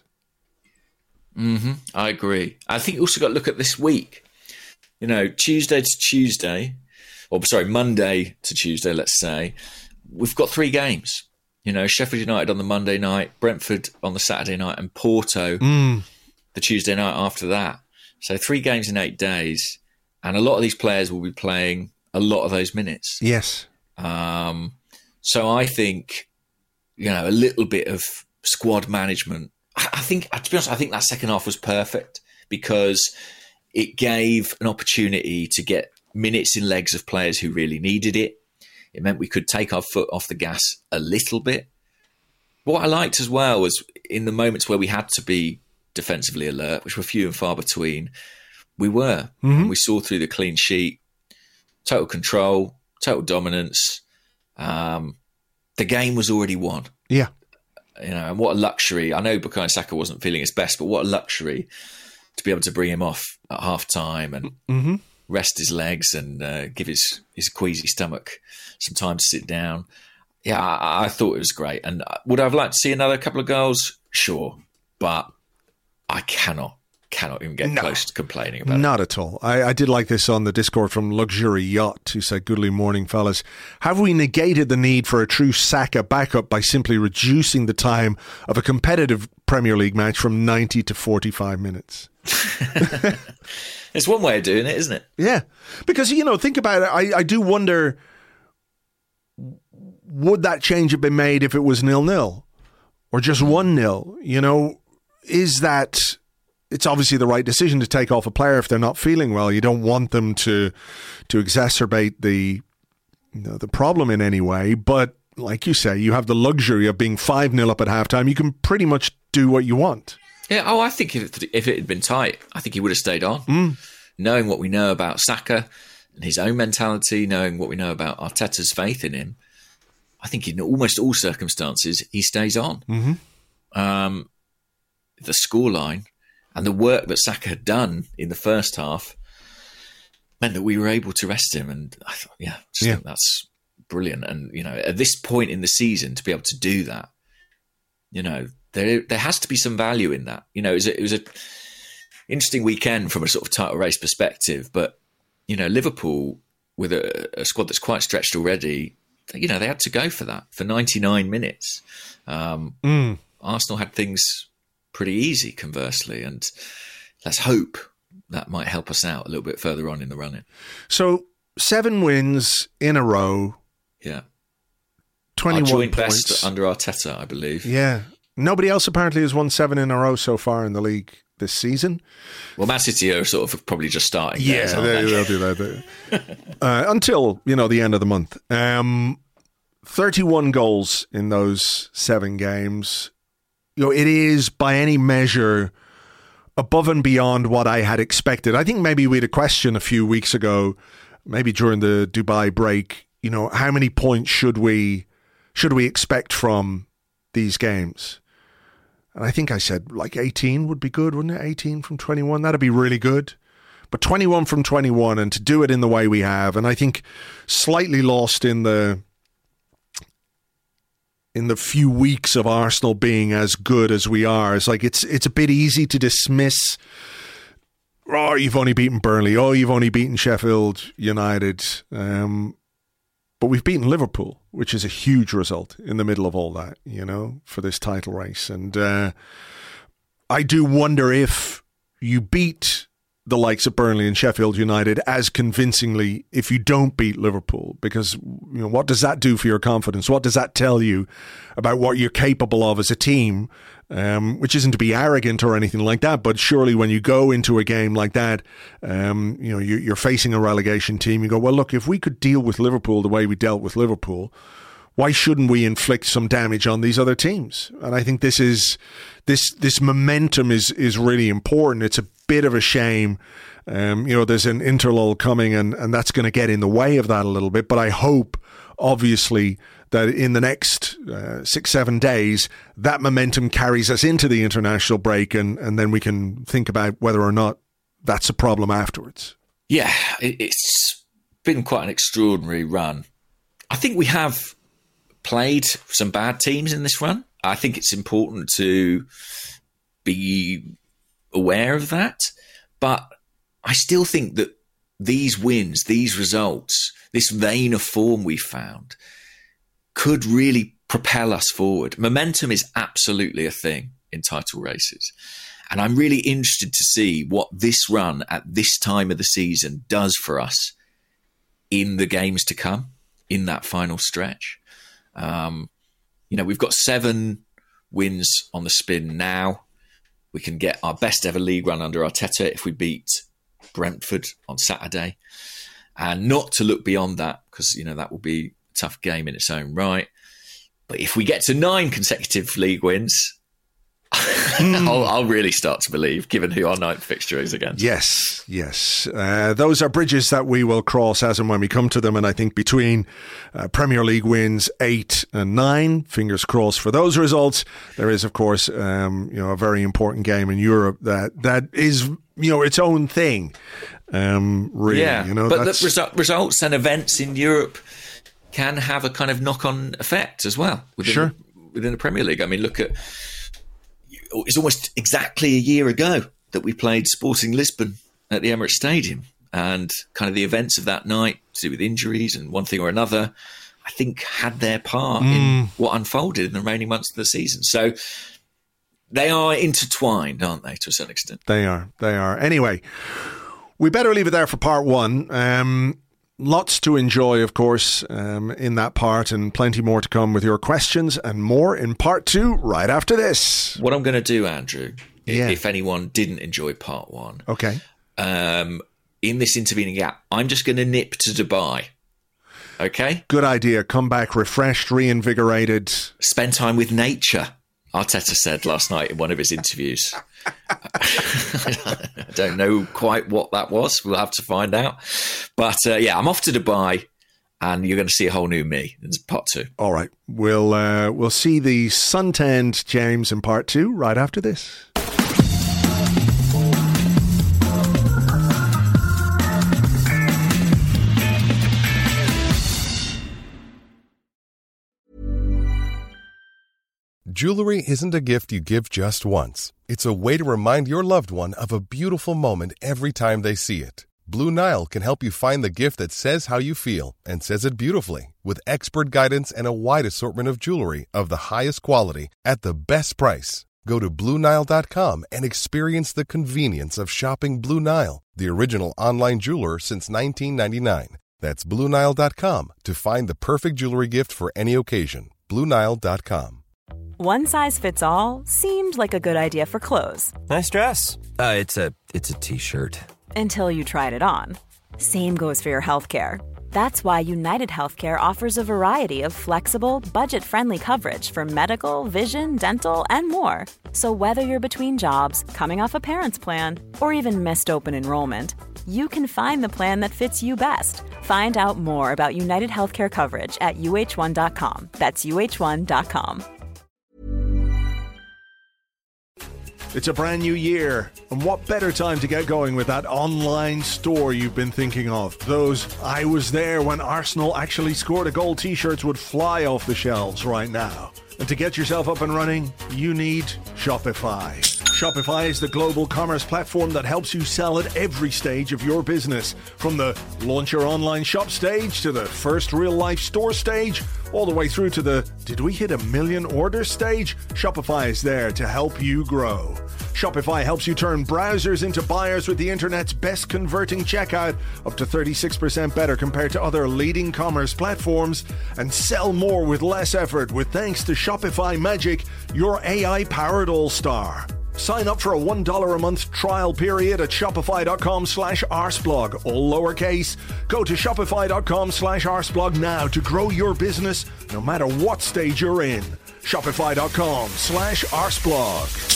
Mm-hmm. I agree. I think you also got to look at this week. You know, Tuesday to Tuesday, or sorry, Monday to Tuesday, let's say, we've got three games. You know, Sheffield United on the Monday night, Brentford on the Saturday night, and Porto mm. the Tuesday night after that. So three games in eight days. And a lot of these players will be playing a lot of those minutes. Yes. Um, so I think, you know, a little bit of squad management. I think, to be honest, I think that second half was perfect because it gave an opportunity to get minutes in legs of players who really needed it. It meant we could take our foot off the gas a little bit. What I liked as well was in the moments where we had to be defensively alert, which were few and far between, we were. Mm-hmm. We saw through the clean sheet, total control, total dominance. Um, the game was already won. Yeah. You know, and what a luxury. I know Bukayo Saka wasn't feeling his best, but what a luxury to be able to bring him off at half time and mm-hmm. rest his legs and uh, give his, his queasy stomach some time to sit down. Yeah, I, I thought it was great. And would I have liked to see another couple of goals? Sure. But I cannot cannot even get No. close to complaining about Not at all. I, I did like this on the Discord from Luxury Yacht, who said, "Goodly morning, fellas. Have we negated the need for a true Saka backup by simply reducing the time of a competitive Premier League match from ninety to forty-five minutes? it. It's one way of doing it, isn't it? Yeah. Because, you know, think about it. I, I do wonder, would that change have been made if it was nil-nil or just one nil? You know, is that... It's obviously the right decision to take off a player if they're not feeling well. You don't want them to to exacerbate the you know, the problem in any way. But like you say, you have the luxury of being five nil up at halftime. You can pretty much do what you want. Yeah, oh, I think if, if it had been tight, I think he would have stayed on. Mm. Knowing what we know about Saka and his own mentality, knowing what we know about Arteta's faith in him, I think in almost all circumstances, he stays on. Mm-hmm. Um, the scoreline and the work that Saka had done in the first half meant that we were able to rest him. And I thought, yeah, I just Yeah. think that's brilliant. And, you know, at this point in the season, to be able to do that, you know, there there has to be some value in that. You know, it was a, it was a interesting weekend from a sort of title race perspective. But, you know, Liverpool, with a, a squad that's quite stretched already, you know, they had to go for that for ninety-nine minutes. Um, Mm. Arsenal had things pretty easy, conversely, and let's hope that might help us out a little bit further on in the running. So seven wins in a row, Yeah, our twenty-one joint points. best under Arteta, I believe. Yeah. Nobody else apparently has won seven in a row so far in the league this season. Well, Man City are sort of probably just starting. Yeah, theirs, aren't they, they? they'll do that. uh, until, you know, the end of the month. Um, thirty-one goals in those seven games. You know, it is by any measure above and beyond what I had expected. I think maybe we had a question a few weeks ago, maybe during the Dubai break, you know, how many points should we should we expect from these games? And I think I said like eighteen would be good, wouldn't it? eighteen from twenty-one, that'd be really good. But twenty-one from twenty-one, and to do it in the way we have, and I think slightly lost in the in the few weeks of Arsenal being as good as we are. It's like it's it's a bit easy to dismiss, oh, you've only beaten Burnley, oh, you've only beaten Sheffield United. Um, but we've beaten Liverpool, which is a huge result in the middle of all that, you know, for this title race. And uh, I do wonder if you beat the likes of Burnley and Sheffield United as convincingly if you don't beat Liverpool, because, you know, what does that do for your confidence? What does that tell you about what you're capable of as a team? Um, which isn't to be arrogant or anything like that, but surely when you go into a game like that, um, you know, you, you're facing a relegation team, you go, well, look, if we could deal with Liverpool the way we dealt with Liverpool, why shouldn't we inflict some damage on these other teams? And I think this is this this momentum is is really important. It's a bit of a shame, um, you know, there's an interlull coming, and and that's going to get in the way of that a little bit. But I hope, obviously, that in the next uh, six seven days, that momentum carries us into the international break, and and then we can think about whether or not that's a problem afterwards. Yeah, it, it's been quite an extraordinary run. I think we have played some bad teams in this run. I think it's important to be aware of that. But I still think that these wins, these results, this vein of form we found could really propel us forward. Momentum is absolutely a thing in title races. And I'm really interested to see what this run at this time of the season does for us in the games to come, in that final stretch. Um, you know, we've got seven wins on the spin now. We can get our best ever league run under Arteta if we beat Brentford on Saturday. And not to look beyond that, because, you know, that will be a tough game in its own right. But if we get to nine consecutive league wins, I'll, I'll really start to believe, given who our ninth fixture is against. Yes, yes. Uh, those are bridges that we will cross as and when we come to them. And I think between uh, Premier League wins eight and nine, fingers crossed for those results, there is, of course, um, you know, a very important game in Europe that that is, you know, its own thing. Um, really, yeah, you know, but that's... the resu- results and events in Europe can have a kind of knock-on effect as well within, sure. within the Premier League. I mean, look at. It's almost exactly a year ago that we played Sporting Lisbon at the Emirates Stadium, and kind of the events of that night, to do with injuries and one thing or another, I think had their part mm. in what unfolded in the remaining months of the season. So they are intertwined, aren't they, to a certain extent? They are. They are. Anyway, we better leave it there for part one. Um, lots to enjoy, of course, um, in that part, and plenty more to come with your questions and more in part two right after this. What I'm going to do, Andrew, yeah. if anyone didn't enjoy part one, okay, um, in this intervening gap, I'm just going to nip to Dubai. Okay? Good idea. Come back refreshed, reinvigorated. Spend time with nature, Arteta said last night in one of his interviews. I don't know quite what that was. We'll have to find out. But uh, yeah, I'm off to Dubai, and you're going to see a whole new me in part two. All right. We'll, uh, we'll see the suntanned James in part two right after this. Jewelry isn't a gift you give just once. It's a way to remind your loved one of a beautiful moment every time they see it. Blue Nile can help you find the gift that says how you feel and says it beautifully, with expert guidance and a wide assortment of jewelry of the highest quality at the best price. Go to Blue Nile dot com and experience the convenience of shopping Blue Nile, the original online jeweler since nineteen ninety-nine. That's Blue Nile dot com to find the perfect jewelry gift for any occasion. Blue Nile dot com. One size fits all seemed like a good idea for clothes. Nice dress. Uh, it's a it's a t-shirt. Until you tried it on. Same goes for your healthcare. That's why United Healthcare offers a variety of flexible, budget-friendly coverage for medical, vision, dental, and more. So whether you're between jobs, coming off a parent's plan, or even missed open enrollment, you can find the plan that fits you best. Find out more about United Healthcare coverage at U H one dot com. That's U H one dot com. It's a brand new year, and what better time to get going with that online store you've been thinking of? Those "I was there when Arsenal actually scored a goal" t-shirts would fly off the shelves right now. And to get yourself up and running, you need Shopify. Shopify is the global commerce platform that helps you sell at every stage of your business. From the launch your online shop stage to the first real-life store stage, all the way through to the did we hit a million orders stage? Shopify is there to help you grow. Shopify helps you turn browsers into buyers with the internet's best converting checkout, up to thirty-six percent better compared to other leading commerce platforms, and sell more with less effort with thanks to Shopify Magic, your A I-powered all-star. Sign up for a one dollar a month trial period at shopify.com slash arsblog, all lowercase. Go to shopify.com slash arsblog now to grow your business no matter what stage you're in. Shopify.com slash arsblog.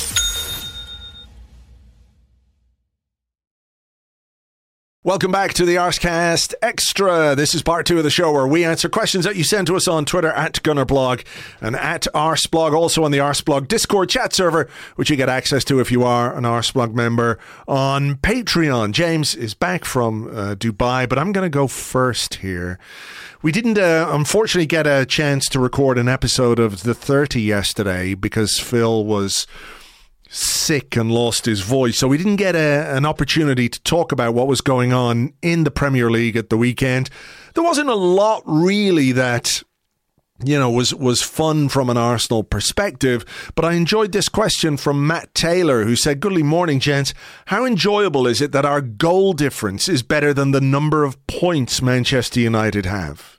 Welcome back to the Arscast Extra. This is part two of the show where we answer questions that you send to us on Twitter at Gunnerblog and at Arsblog, also on the Arsblog Discord chat server, which you get access to if you are an Arsblog member on Patreon. James is back from uh, Dubai, but I'm going to go first here. We didn't, uh, unfortunately, get a chance to record an episode of The thirty yesterday because Phil was sick and lost his voice, so we didn't get a, an opportunity to talk about what was going on in the Premier League at the weekend. There wasn't a lot really that, you know, was was fun from an Arsenal perspective, but I enjoyed this question from Matt Taylor, who said, "Goodly morning, gents. How enjoyable is it that our goal difference is better than the number of points Manchester United have?"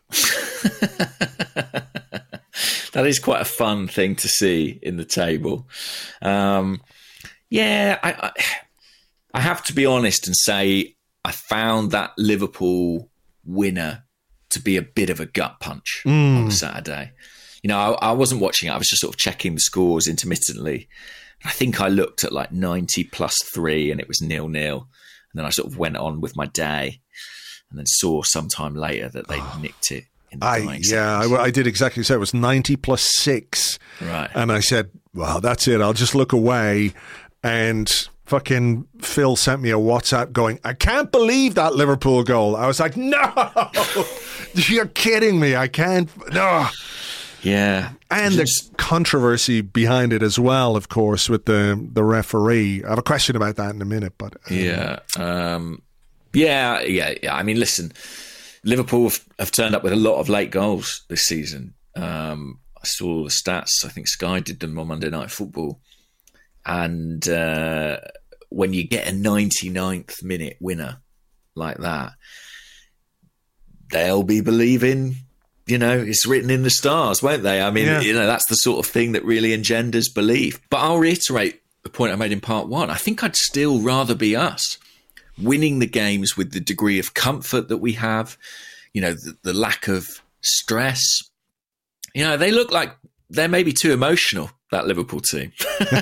That is quite a fun thing to see in the table. Um, yeah, I, I, I have to be honest and say I found that Liverpool winner to be a bit of a gut punch mm. on Saturday. You know, I, I wasn't watching it. I was just sort of checking the scores intermittently. I think I looked at like ninety plus three and it was nil nil. And then I sort of went on with my day and then saw sometime later that they oh. nicked it. I, yeah, I, I did exactly so. It was ninety plus six. Right. And I said, well, that's it. I'll just look away. And fucking Phil sent me a WhatsApp going, "I can't believe that Liverpool goal." I was like, no, you're kidding me. I can't. No. Yeah. And Just, the controversy behind it as well, of course, with the, the referee. I have a question about that in a minute. but um, Yeah. Um, yeah, yeah, yeah. I mean, listen, Liverpool have, have turned up with a lot of late goals this season. Um, I saw the stats. I think Sky did them on Monday Night Football. And uh, when you get a ninety-ninth minute winner like that, they'll be believing, you know, it's written in the stars, won't they? I mean, yeah. you know, that's the sort of thing that really engenders belief. But I'll reiterate the point I made in part one. I think I'd still rather be us winning the games with the degree of comfort that we have, you know, the, the lack of stress. You know, they look like they're maybe too emotional, that Liverpool team.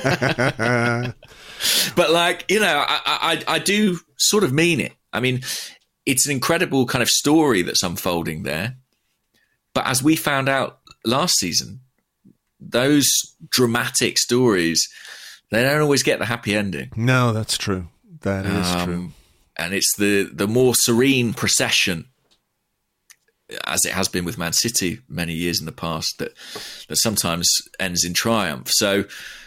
But like, you know, I, I, I do sort of mean it. I mean, it's an incredible kind of story that's unfolding there. But as we found out last season, those dramatic stories, they don't always get the happy ending. No, that's true. That is um, true. And it's the, the more serene procession, as it has been with Man City many years in the past, that that sometimes ends in triumph. So,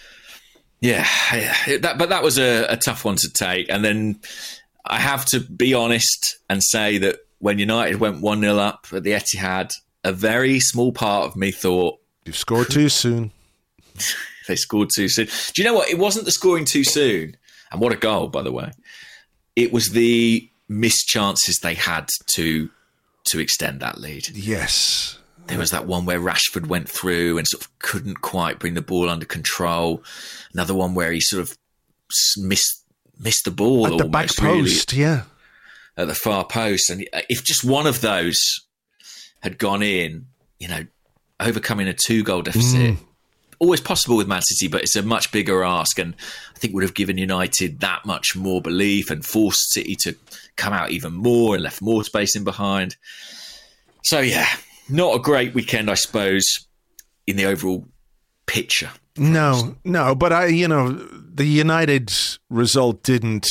yeah, that, but that was a, a tough one to take. And then I have to be honest and say that when United went one nil up at the Etihad, a very small part of me thought, you've scored too soon. They scored too soon. Do you know what? It wasn't the scoring too soon. And what a goal, by the way. It was the missed chances they had to to extend that lead. Yes. There was that one where Rashford went through and sort of couldn't quite bring the ball under control. Another one where he sort of missed missed the ball. At the back post, really, yeah. At the far post. And if just one of those had gone in, you know, overcoming a two-goal deficit, mm. always possible with Man City, but it's a much bigger ask, and I think would have given United that much more belief and forced City to come out even more and left more space in behind. So, yeah, not a great weekend, I suppose, in the overall picture. No, no, but I, you know, the United result didn't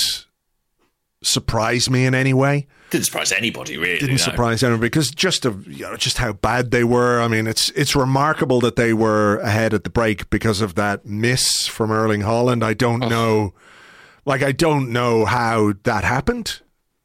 surprise me in any way. Didn't surprise anybody, really. Didn't no. surprise anyone because just of you know just how bad they were. I mean, it's it's remarkable that they were ahead at the break because of that miss from Erling Haaland. I don't oh. know, like I don't know how that happened.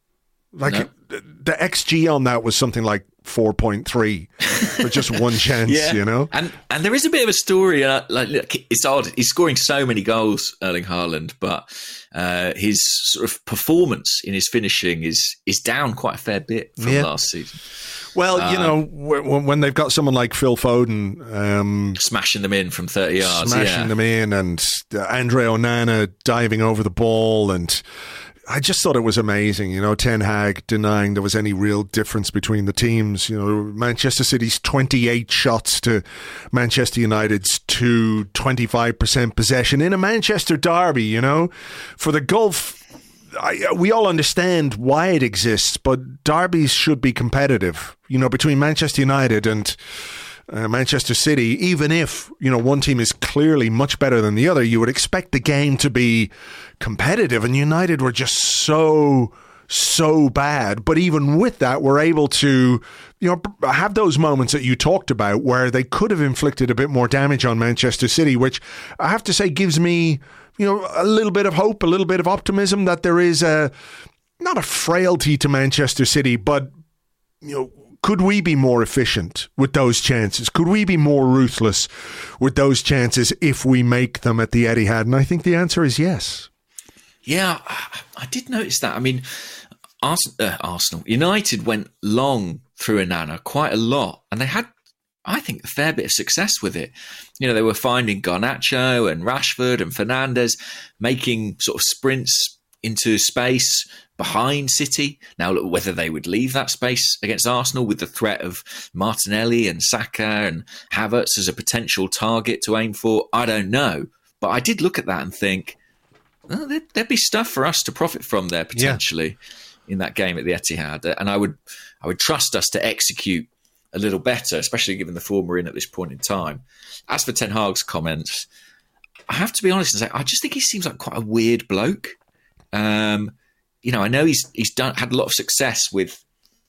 Like no. the X G on that was something like four point three for just one chance, yeah. you know. And and there is a bit of a story. Uh, like look, it's odd. He's scoring so many goals, Erling Haaland, but uh, his sort of performance in his finishing is is down quite a fair bit from yeah. last season. Well, um, you know, when, when they've got someone like Phil Foden um, smashing them in from thirty yards, smashing yeah. them in, and uh, Andre Onana diving over the ball, and I just thought it was amazing, you know, Ten Hag denying there was any real difference between the teams. You know, Manchester City's twenty-eight shots to Manchester United's to twenty-five percent possession in a Manchester derby, you know. For the Gulf, I, we all understand why it exists, but derbies should be competitive, you know, between Manchester United and Uh, Manchester City. Even if, you know, one team is clearly much better than the other, you would expect the game to be competitive, and United were just so so bad. But even with that, we're able to, you know, have those moments that you talked about where they could have inflicted a bit more damage on Manchester City, which I have to say gives me, you know, a little bit of hope, a little bit of optimism that there is a not a frailty to Manchester City, but, you know, could we be more efficient with those chances? Could we be more ruthless with those chances if we make them at the Etihad? And I think the answer is yes. Yeah, I did notice that. I mean, Ars- uh, Arsenal, United went long through Onana quite a lot, and they had, I think, a fair bit of success with it. You know, they were finding Garnacho and Rashford and Fernandes, making sort of sprints into space behind City. Now, look, whether they would leave that space against Arsenal with the threat of Martinelli and Saka and Havertz as a potential target to aim for, I don't know. But I did look at that and think, well, there'd, there'd be stuff for us to profit from there potentially yeah. in that game at the Etihad. And I would, I would trust us to execute a little better, especially given the form we're in at this point in time. As for Ten Hag's comments, I have to be honest and say, I just think he seems like quite a weird bloke. Um, You know, I know he's he's done had a lot of success with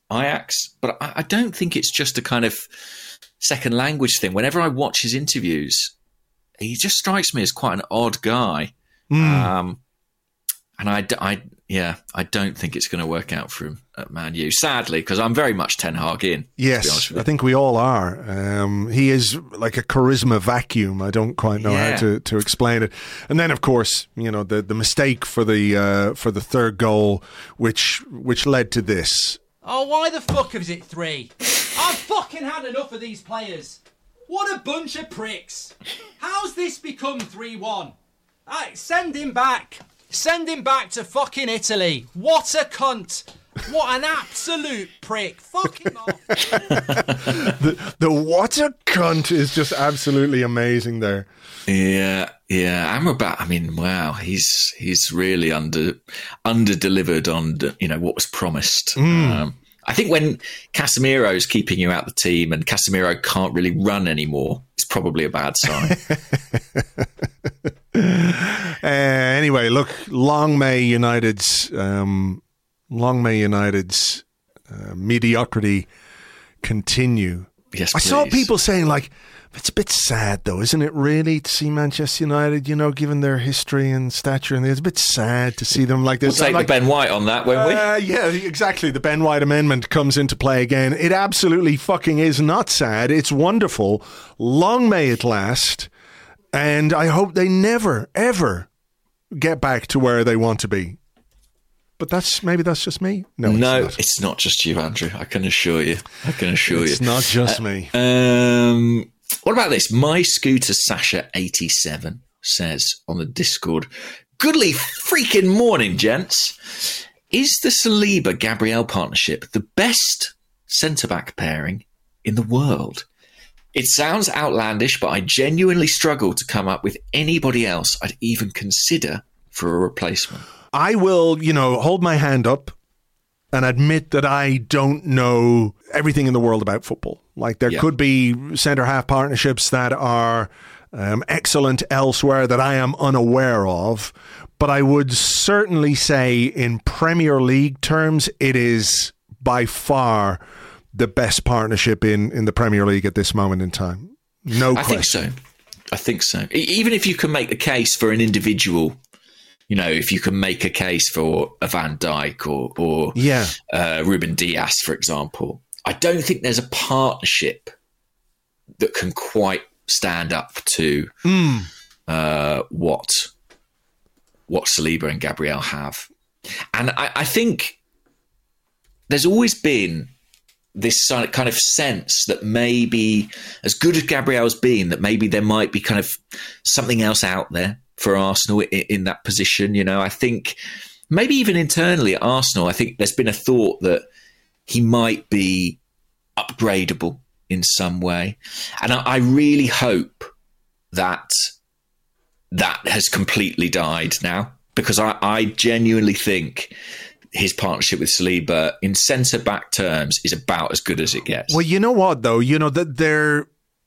Ajax, but I, I don't think it's just a kind of second language thing. Whenever I watch his interviews, he just strikes me as quite an odd guy. Mm. Um, and I, I, yeah, I don't think it's going to work out for him at Man U, sadly, because I'm very much Ten Hag in. Yes, I think we all are. Um, he is like a charisma vacuum. I don't quite know yeah. how to, to explain it. And then, of course, you know, the, the mistake for the uh, for the third goal, which which led to this. Oh, why the fuck is it three? I've fucking had enough of these players. What a bunch of pricks. How's this become three one? Right, send him back. Send him back to fucking Italy. What a cunt. What an absolute prick. Fuck him off. the, the what a cunt is just absolutely amazing there. Yeah, yeah. Amrabat, I mean, wow, he's he's really under under delivered on, you know, what was promised. Mm. Um, I think when Casemiro's keeping you out the team and Casemiro can't really run anymore, it's probably a bad sign. uh, anyway, look, long may United's um, long may United's uh, mediocrity continue. Yes, I please. saw people saying, like, it's a bit sad, though, isn't it, really, to see Manchester United, you know, given their history and stature, and it's a bit sad to see them like this. We'll take like, the Ben White on that, won't we? Uh, yeah, exactly. The Ben White amendment comes into play again. It absolutely fucking is not sad. It's wonderful. Long may it last. And I hope they never, ever get back to where they want to be. But that's maybe that's just me. No, it's no, not. It's not just you, Andrew. I can assure you. I can assure it's you. It's not just uh, me. Um, what about this? My Scooter Sasha eighty-seven says on the Discord, goodly freaking morning, gents. Is the Saliba-Gabriel partnership the best centre-back pairing in the world? It sounds outlandish, but I genuinely struggle to come up with anybody else I'd even consider for a replacement. I will, you know, hold my hand up and admit that I don't know everything in the world about football. Like, there yeah. could be centre-half partnerships that are um, excellent elsewhere that I am unaware of, but I would certainly say in Premier League terms, it is by far the best partnership in, in the Premier League at this moment in time. No I question. think so. I think so. Even if you can make the case for an individual, you know, if you can make a case for a Van Dijk or, or yeah. uh, Ruben Dias, for example, I don't think there's a partnership that can quite stand up to mm. uh, what what Saliba and Gabriel have. And I, I think there's always been this kind of sense that maybe, as good as Gabriel's been, that maybe there might be kind of something else out there for Arsenal in, in that position. You know, I think maybe even internally at Arsenal, I think there's been a thought that he might be upgradable in some way. And I, I really hope that that has completely died now, because I, I genuinely think his partnership with Saliba in centre-back terms is about as good as it gets. Well, you know what, though? You know, that they're...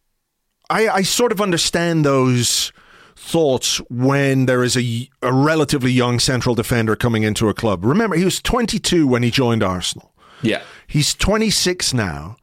I, I sort of understand those thoughts when there is a, a relatively young central defender coming into a club. Remember, he was twenty-two when he joined Arsenal. Yeah. He's twenty-six now.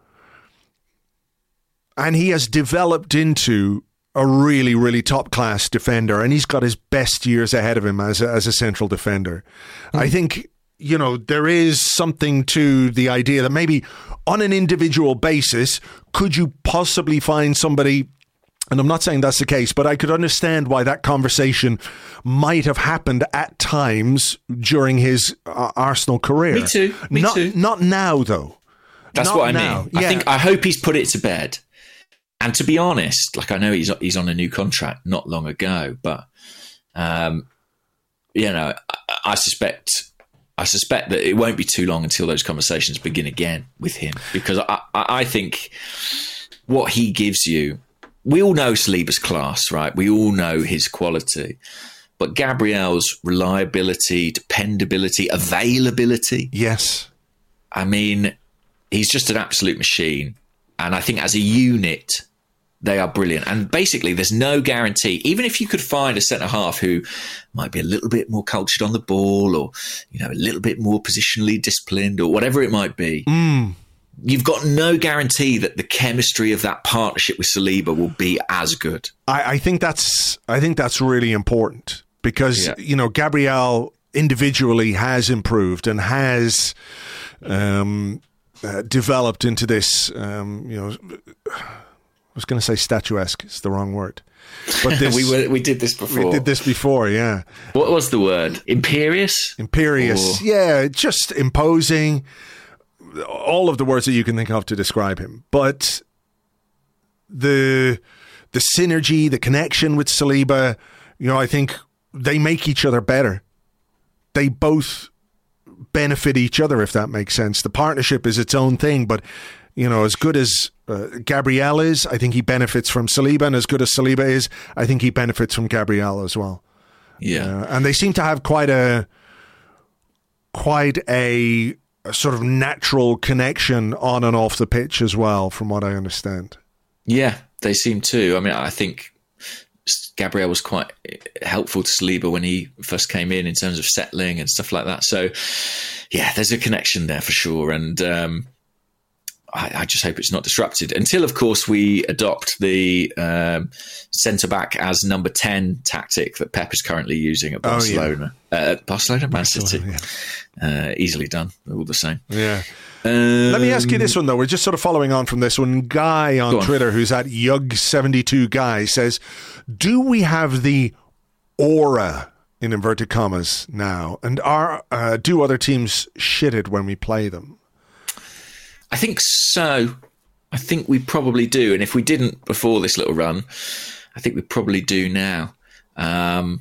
And he has developed into a really, really top-class defender. And he's got his best years ahead of him as a, as a central defender. Mm. I think... You know, there is something to the idea that maybe on an individual basis, could you possibly find somebody, and I'm not saying that's the case, but I could understand why that conversation might have happened at times during his uh, Arsenal career. Me too, me not, too. Not now, though. That's not what I now. mean. Yeah. I think, I hope he's put it to bed. And to be honest, like, I know he's he's on a new contract not long ago, but, um, you know, I, I suspect... I suspect that it won't be too long until those conversations begin again with him, because I, I think what he gives you, we all know Saliba's class, right? We all know his quality, but Gabriel's reliability, dependability, availability. Yes. I mean, he's just an absolute machine. And I think as a unit, They are brilliant. And basically, there's no guarantee. Even if you could find a centre-half who might be a little bit more cultured on the ball or, you know, a little bit more positionally disciplined or whatever it might be, mm. you've got no guarantee that the chemistry of that partnership with Saliba will be as good. I, I think that's I think that's really important because, yeah. you know, Gabriel individually has improved and has um, uh, developed into this, um, you know... I was going to say statuesque. It's the wrong word. But this, we were, we did this before. We did this before, yeah. What was the word? Imperious? Imperious. Or... Yeah, just imposing. All of the words that you can think of to describe him. But the the synergy, the connection with Saliba, you know, I think they make each other better. They both benefit each other, if that makes sense. The partnership is its own thing, but you know, as good as uh, Gabriel is, I think he benefits from Saliba, and as good as Saliba is, I think he benefits from Gabriel as well. Yeah, uh, and they seem to have quite a quite a, a sort of natural connection on and off the pitch as well, from what I understand. Yeah, they seem to. I mean, I think Gabriel was quite helpful to Saliba when he first came in in terms of settling and stuff like that. So, yeah, there's a connection there for sure, and. Um, I, I just hope it's not disrupted until, of course, we adopt the um, centre-back as number ten tactic that Pep is currently using at Barcelona. Oh, yeah. uh, at Barcelona, Man City. Yeah. Uh, easily done, all the same. Yeah. Um, Let me ask you this one, though. We're just sort of following on from this one. Guy on, on. Twitter, who's at Yug seventy-two Guy, says, do we have the aura, in inverted commas, now? And are uh, do other teams shit it when we play them? I think so. I think we probably do. And if we didn't before this little run, I think we probably do now. Um,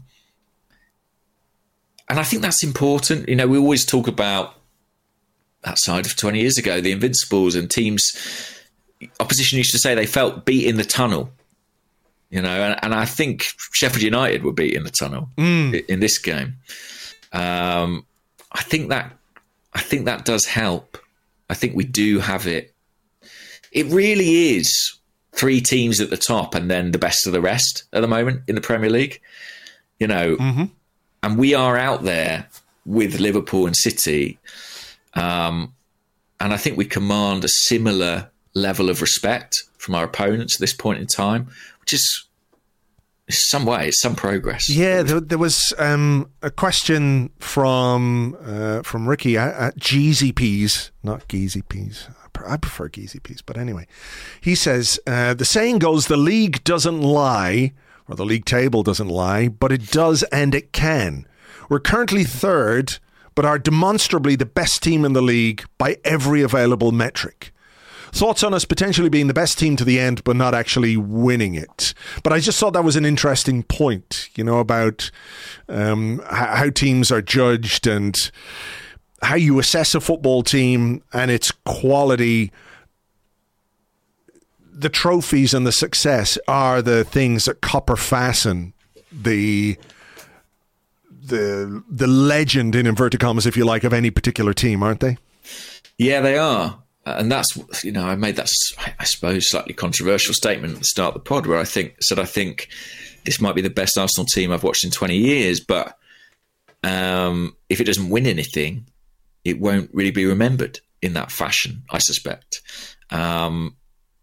and I think that's important. You know, we always talk about outside of twenty years ago, the Invincibles and teams, opposition used to say they felt beat in the tunnel. You know, and, and I think Sheffield United were beat in the tunnel mm. in, in this game. Um, I think that I think that does help. I think we do have it. It really is three teams at the top and then the best of the rest at the moment in the Premier League. You know, mm-hmm. and we are out there with Liverpool and City. Um, and I think we command a similar level of respect from our opponents at this point in time, which is in some way, it's some progress. Yeah, there, there was um, a question from uh, from Ricky at, at Geezy Peas, not Geezy Peas. I prefer Geezy Peas, but anyway. He says, uh, the saying goes, the league doesn't lie, or the league table doesn't lie, but it does and it can. We're currently third, but are demonstrably the best team in the league by every available metric. Thoughts on us potentially being the best team to the end, but not actually winning it. But I just thought that was an interesting point, you know, about um, how teams are judged and how you assess a football team and its quality. The trophies and the success are the things that copper fasten the the the legend, in inverted commas, if you like, of any particular team, aren't they? Yeah, they are. And that's, you know, I made that, I suppose, slightly controversial statement at the start of the pod where I think said I think this might be the best Arsenal team I've watched in twenty years, but um, if it doesn't win anything, it won't really be remembered in that fashion, I suspect. Um,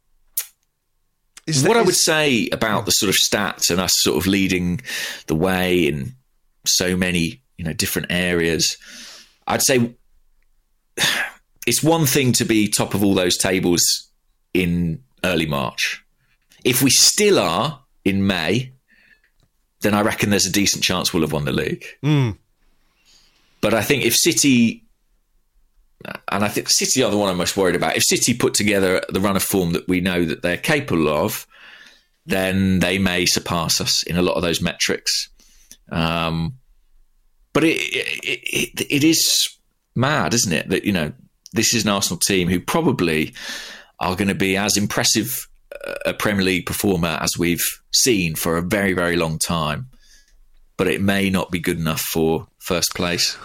is that, what I would is, say about the sort of stats and us sort of leading the way in so many, you know, different areas, I'd say it's one thing to be top of all those tables in early March. If we still are in May, then I reckon there's a decent chance we'll have won the league. Mm. But I think if City, and I think City are the one I'm most worried about, if City put together the run of form that we know that they're capable of, then they may surpass us in a lot of those metrics. Um, but it, it, it, it is mad, isn't it, that, you know, this is an Arsenal team who probably are going to be as impressive a Premier League performer as we've seen for a very, very long time. But it may not be good enough for first place.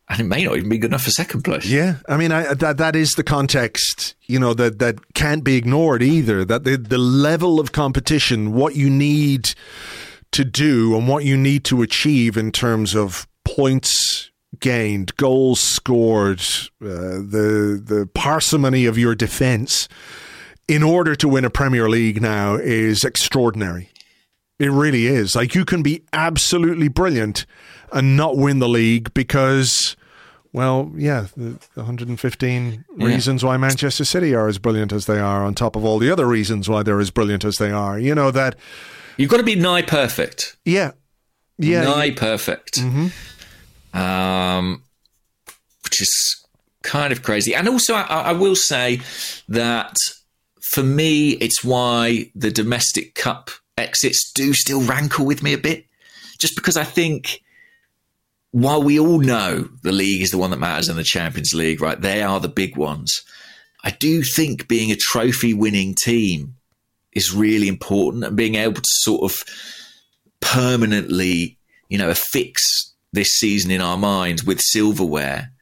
And it may not even be good enough for second place. Yeah, I mean, I, that that is the context, you know, that, that can't be ignored either. That the, the level of competition, what you need to do and what you need to achieve in terms of points gained, goals scored, uh, the the parsimony of your defence in order to win a Premier League now is extraordinary. It really is. Like, you can be absolutely brilliant and not win the league because, well, yeah, the one hundred fifteen yeah. reasons why Manchester City are as brilliant as they are, on top of all the other reasons why they're as brilliant as they are. You know, that... You've got to be nigh perfect. Yeah. Yeah. Nigh perfect. Mm-hmm. Um, which is kind of crazy. And also, I, I will say that for me, it's why the domestic cup exits do still rankle with me a bit. Just because I think, while we all know the league is the one that matters and the Champions League, right, they are the big ones, I do think being a trophy-winning team is really important, and being able to sort of permanently, you know, affix this season in our minds with silverware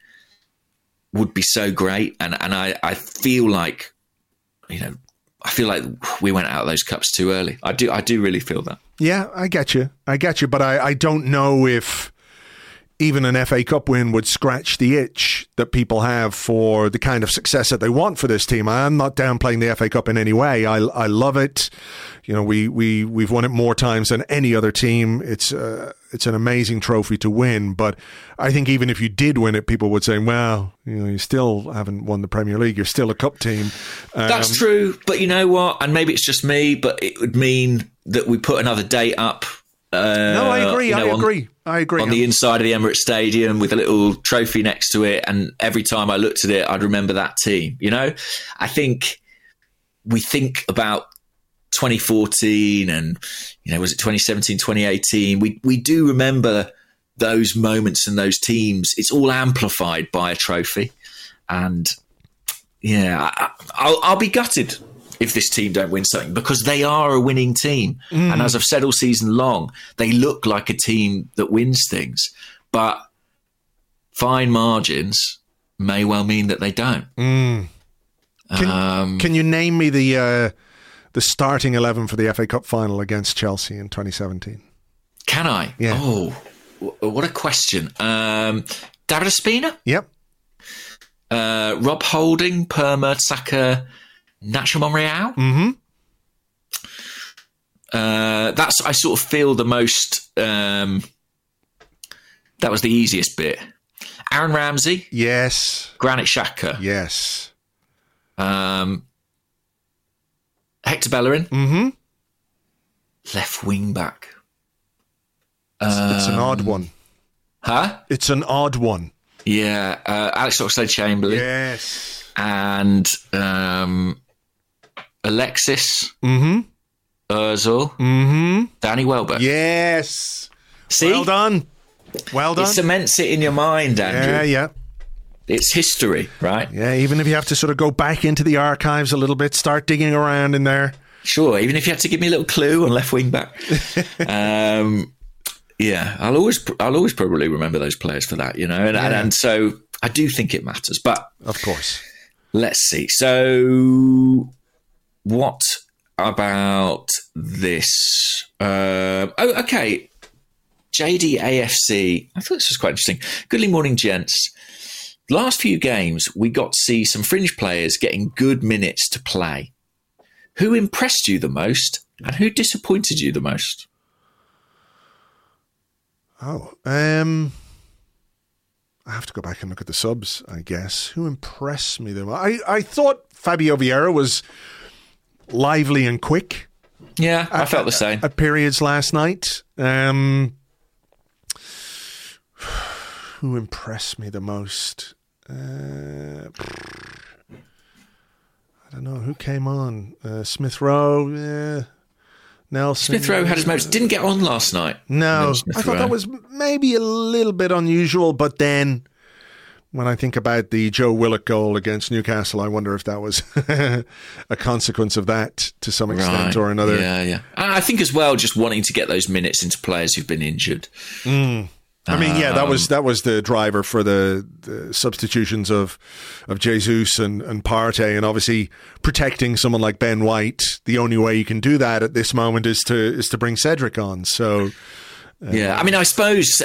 would be so great. And and I, I feel like, you know, I feel like we went out of those cups too early. I do I do really feel that. Yeah, I get you. I get you. But I, I don't know if even an F A Cup win would scratch the itch that people have for the kind of success that they want for this team. I'm not downplaying the F A Cup in any way. I, I love it. You know, we, we, we've won it more times than any other team. It's uh, it's an amazing trophy to win. But I think even if you did win it, people would say, well, you know, you still haven't won the Premier League. You're still a cup team. Um, That's true. But you know what? And maybe it's just me, but it would mean that we put another date up. Uh, no, I agree. You know, I agree. On, I agree. On the inside of the Emirates Stadium with a little trophy next to it. And every time I looked at it, I'd remember that team. You know, I think we think about twenty fourteen and, you know, was it twenty seventeen, twenty eighteen? We, we do remember those moments and those teams. It's all amplified by a trophy. And yeah, I, I'll, I'll be gutted if this team don't win something, because they are a winning team. Mm. And as I've said all season long, they look like a team that wins things. But fine margins may well mean that they don't. Mm. Can, um, can you name me the uh, the starting eleven for the F A Cup final against Chelsea in twenty seventeen? Can I? Yeah. Oh, what a question. Um, David Ospina? Yep. Uh, Rob Holding, Per Mertesacker, Nacho Monreal. Mm-hmm. Uh, that's, I sort of feel the most, um, that was the easiest bit. Aaron Ramsey. Yes. Granit Xhaka. Yes. Um, Hector Bellerin. Mm-hmm. Left wing back. It's, um, it's an odd one. Huh? It's an odd one. Yeah. Uh, Alex Oxlade-Chamberlain. Yes. And um, Alexis. Mm-hmm. Ozil. Mm-hmm. Danny Welbeck. Yes. See? Well done. Well done. It cements it in your mind, Andrew. Yeah, yeah. It's history, right? Yeah, even if you have to sort of go back into the archives a little bit, start digging around in there. Sure, even if you had to give me a little clue on left wing back. um, yeah, I'll always, I'll always probably remember those players for that, you know, and, yeah. and, and so I do think it matters. But of course, let's see. So, what about this? Uh, oh, okay. J D A F C. I thought this was quite interesting. Good morning, gents. Last few games, we got to see some fringe players getting good minutes to play. Who impressed you the most, and who disappointed you the most? Oh, um, I have to go back and look at the subs, I guess. Who impressed me the most? I, I thought Fabio Vieira was lively and quick. Yeah, I at, felt the same. At periods last night. Um, who impressed me the most? Uh, I don't know. Who came on? Uh, Smith Rowe? Yeah. Nelson. Smith Rowe had his moments. Didn't get on last night. No. I thought that was maybe a little bit unusual, but then when I think about the Joe Willock goal against Newcastle, I wonder if that was a consequence of that to some extent right. or another. Yeah, yeah. I think as well, just wanting to get those minutes into players who've been injured. Mm. I mean, yeah, that Um, was that was the driver for the, the substitutions of of Jesus and, and Partey, and obviously protecting someone like Ben White. The only way you can do that at this moment is to is to bring Cedric on. So, uh, yeah, I mean, I suppose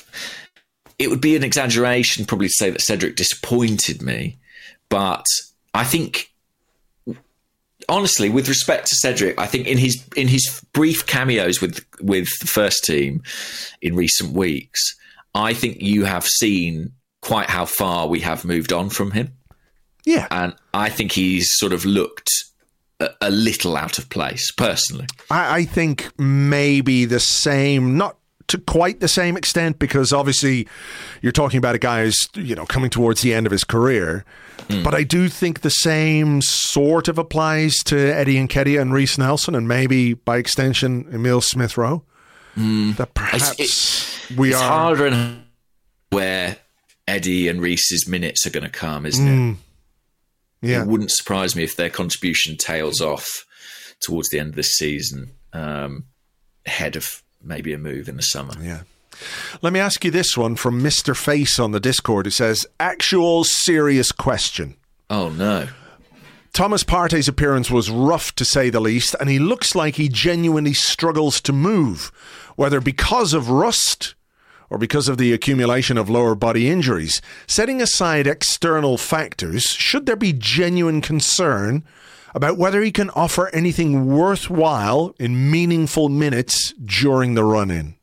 it would be an exaggeration probably to say that Cedric disappointed me, but I think, honestly, with respect to Cedric, I think in his in his brief cameos with with the first team in recent weeks, I think you have seen quite how far we have moved on from him. Yeah, and I think he's sort of looked a, a little out of place, personally. I, I think maybe the same, not to quite the same extent, because obviously you're talking about a guy who's, you know, coming towards the end of his career. Mm. But I do think the same sort of applies to Eddie Nketiah and Reece Nelson, and maybe by extension Emile Smith-Rowe. Mm. That perhaps it's, it, we it's are harder and where Eddie and Reece's minutes are going to come, isn't mm. it? Yeah, it wouldn't surprise me if their contribution tails off towards the end of this season, um, ahead of maybe a move in the summer. Yeah. Let me ask you this one from Mister Face on the Discord, who says, actual serious question. Oh, no. Thomas Partey's appearance was rough, to say the least, and he looks like he genuinely struggles to move, whether because of rust or because of the accumulation of lower body injuries. Setting aside external factors, should there be genuine concern about whether he can offer anything worthwhile in meaningful minutes during the run-in?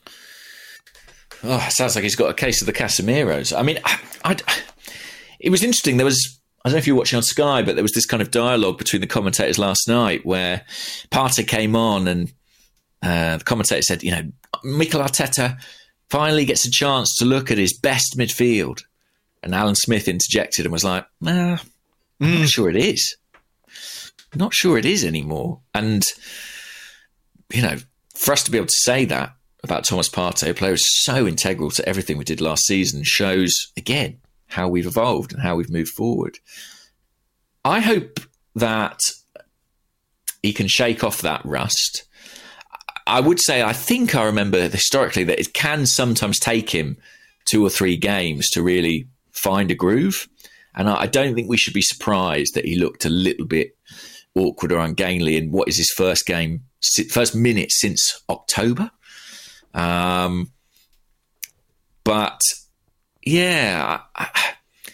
Oh, it sounds like he's got a case of the Casemiros. I mean, I, I, it was interesting. There was, I don't know if you were watching on Sky, but there was this kind of dialogue between the commentators last night where Partey came on and uh, the commentator said, you know, Mikel Arteta finally gets a chance to look at his best midfield. And Alan Smith interjected and was like, nah, I'm mm. not sure it is. Not sure it is anymore. And, you know, for us to be able to say that about Thomas Partey, a player who's so integral to everything we did last season, shows, again, how we've evolved and how we've moved forward. I hope that he can shake off that rust. I would say, I think I remember historically that it can sometimes take him two or three games to really find a groove. And I don't think we should be surprised that he looked a little bit awkward or ungainly in what is his first game, first minute since October. Um, but yeah, I, I,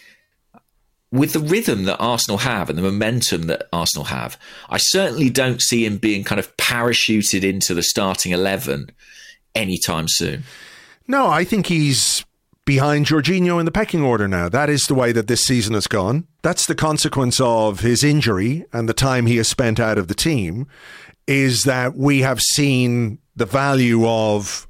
with the rhythm that Arsenal have and the momentum that Arsenal have, I certainly don't see him being kind of parachuted into the starting eleven anytime soon. No, I think he's behind Jorginho in the pecking order now. That is the way that this season has gone. That's the consequence of his injury and the time he has spent out of the team, is that we have seen the value of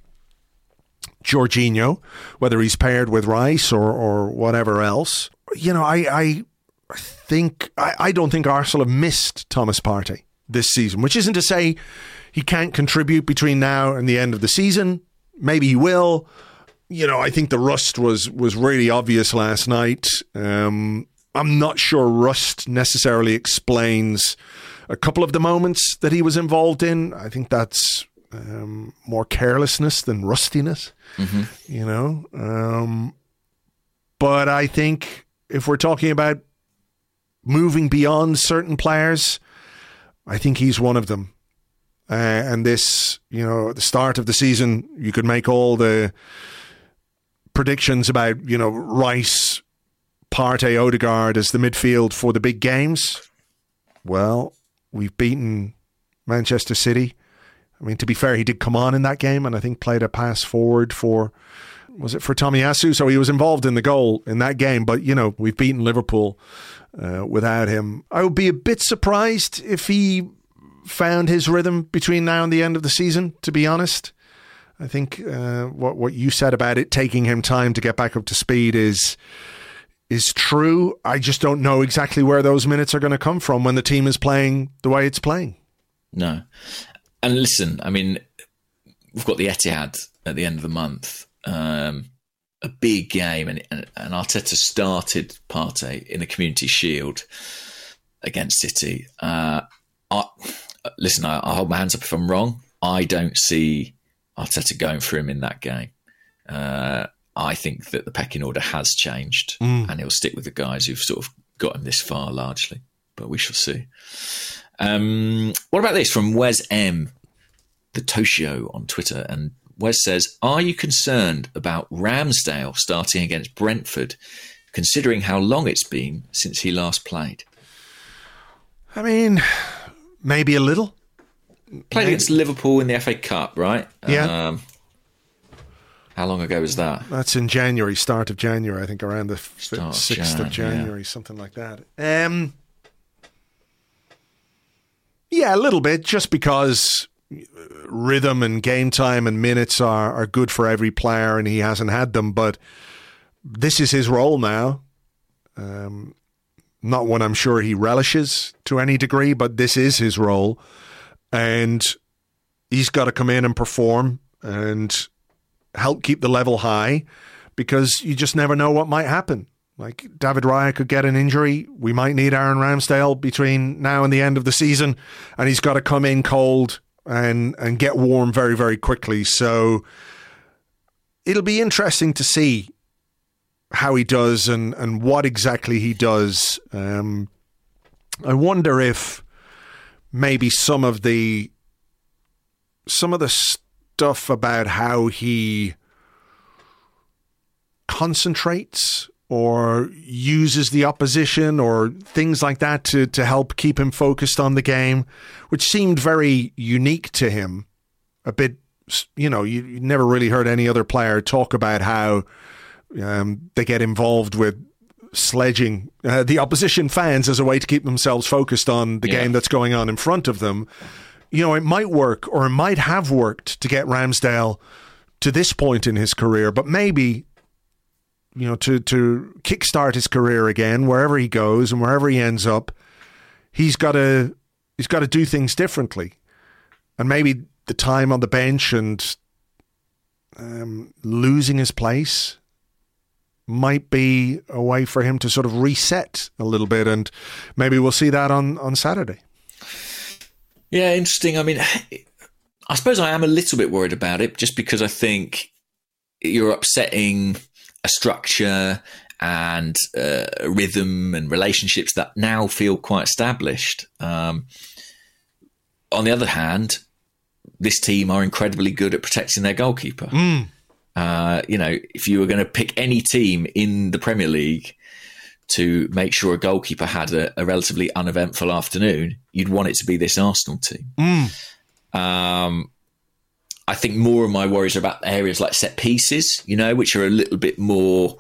Jorginho, whether he's paired with Rice or, or whatever else. You know, I I think I, I don't think Arsenal have missed Thomas Partey this season, which isn't to say he can't contribute between now and the end of the season. Maybe he will. You know, I think the rust was was really obvious last night. Um, I'm not sure rust necessarily explains a couple of the moments that he was involved in. I think that's um, more carelessness than rustiness, mm-hmm. you know. Um, but I think if we're talking about moving beyond certain players, I think he's one of them. Uh, and this, you know, at the start of the season, you could make all the predictions about, you know, Rice, Partey, Odegaard as the midfield for the big games. Well, we've beaten Manchester City. I mean, to be fair, he did come on in that game and I think played a pass forward for, was it for Tomiyasu? So he was involved in the goal in that game. But, you know, we've beaten Liverpool uh, without him. I would be a bit surprised if he found his rhythm between now and the end of the season, to be honest. I think uh, what what you said about it taking him time to get back up to speed is is true. I just don't know exactly where those minutes are going to come from when the team is playing the way it's playing. No. And listen, I mean, we've got the Etihad at the end of the month, um, a big game, and, and, and Arteta started Partey in the Community Shield against City. Uh, I, listen, I, I hold my hands up if I'm wrong. I don't see Arteta going for him in that game. uh, I think that the pecking order has changed, Mm. and he'll stick with the guys who've sort of got him this far largely, but we shall see. Um, what about this from Wes M, the Toshio on Twitter? And Wes says, are you concerned about Ramsdale starting against Brentford, considering how long it's been since he last played? I mean, maybe a little. Played maybe. against Liverpool in the F A Cup, right? Yeah. Um, how long ago was that? That's in January, start of January, I think around the Start of sixth Jan, of January, yeah. Something like that. Um, yeah, a little bit, just because rhythm and game time and minutes are, are good for every player, and he hasn't had them, but this is his role now. Um, not one I'm sure he relishes to any degree, but this is his role, and he's got to come in and perform and help keep the level high, because you just never know what might happen. Like, David Raya could get an injury. We might need Aaron Ramsdale between now and the end of the season, and he's got to come in cold and and get warm very, very quickly. So it'll be interesting to see how he does and, and what exactly he does. Um, I wonder if maybe some of the some of the stuff about how he concentrates or uses the opposition or things like that to, to help keep him focused on the game, which seemed very unique to him. A bit, you know, you, you never really heard any other player talk about how um, they get involved with sledging uh, the opposition fans as a way to keep themselves focused on the yeah. game that's going on in front of them. You know, it might work, or it might have worked to get Ramsdale to this point in his career, but maybe, you know, to, to kickstart his career again, wherever he goes and wherever he ends up, he's got to he's got to do things differently. And maybe the time on the bench and um, losing his place might be a way for him to sort of reset a little bit, and maybe we'll see that on, on Saturday. Yeah, interesting. I mean, I suppose I am a little bit worried about it, just because I think you're upsetting a structure and uh, a rhythm and relationships that now feel quite established. Um, on the other hand, this team are incredibly good at protecting their goalkeeper. Mm. Uh, you know, if you were going to pick any team in the Premier League to make sure a goalkeeper had a, a relatively uneventful afternoon, you'd want it to be this Arsenal team. Mm. Um, I think more of my worries are about areas like set pieces, you know, which are a little bit more,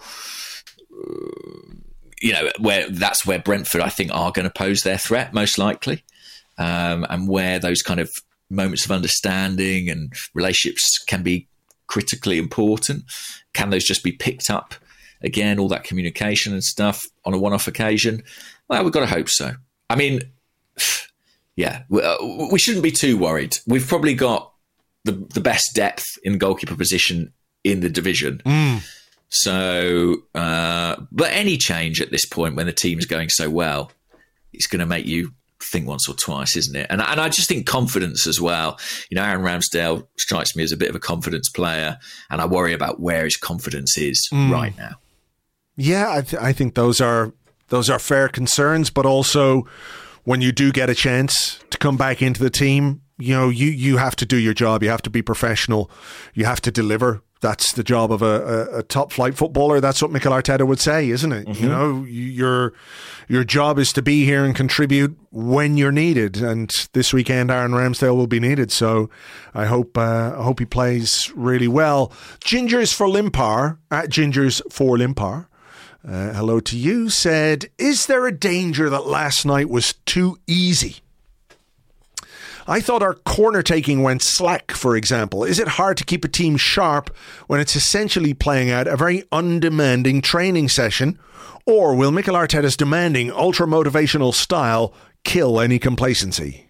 uh, you know, where that's where Brentford, I think, are going to pose their threat most likely, um, and where those kind of moments of understanding and relationships can be critically important. Can those just be picked up again, all that communication and stuff on a one-off occasion? Well, we've got to hope so. I mean, yeah, we shouldn't be too worried. We've probably got the, the best depth in goalkeeper position in the division. Mm. So, uh, but any change at this point when the team's going so well, it's going to make you think once or twice, isn't it? And, and I just think confidence as well. You know, Aaron Ramsdale strikes me as a bit of a confidence player, and I worry about where his confidence is mm. right now. Yeah, I, th- I think those are those are fair concerns, but also when you do get a chance to come back into the team, you know, you, you have to do your job. You have to be professional. You have to deliver. That's the job of a, a, a top flight footballer. That's what Mikel Arteta would say, isn't it? Mm-hmm. You know, your your job is to be here and contribute when you're needed. And this weekend, Aaron Ramsdale will be needed. So I hope uh, I hope he plays really well. Gingers for Limpar at Gingers for Limpar. Uh, hello to you. Said, is there a danger that last night was too easy? I thought our corner taking went slack, for example. Is it hard to keep a team sharp when it's essentially playing out a very undemanding training session? Or will Mikel Arteta's demanding, ultra-motivational style kill any complacency?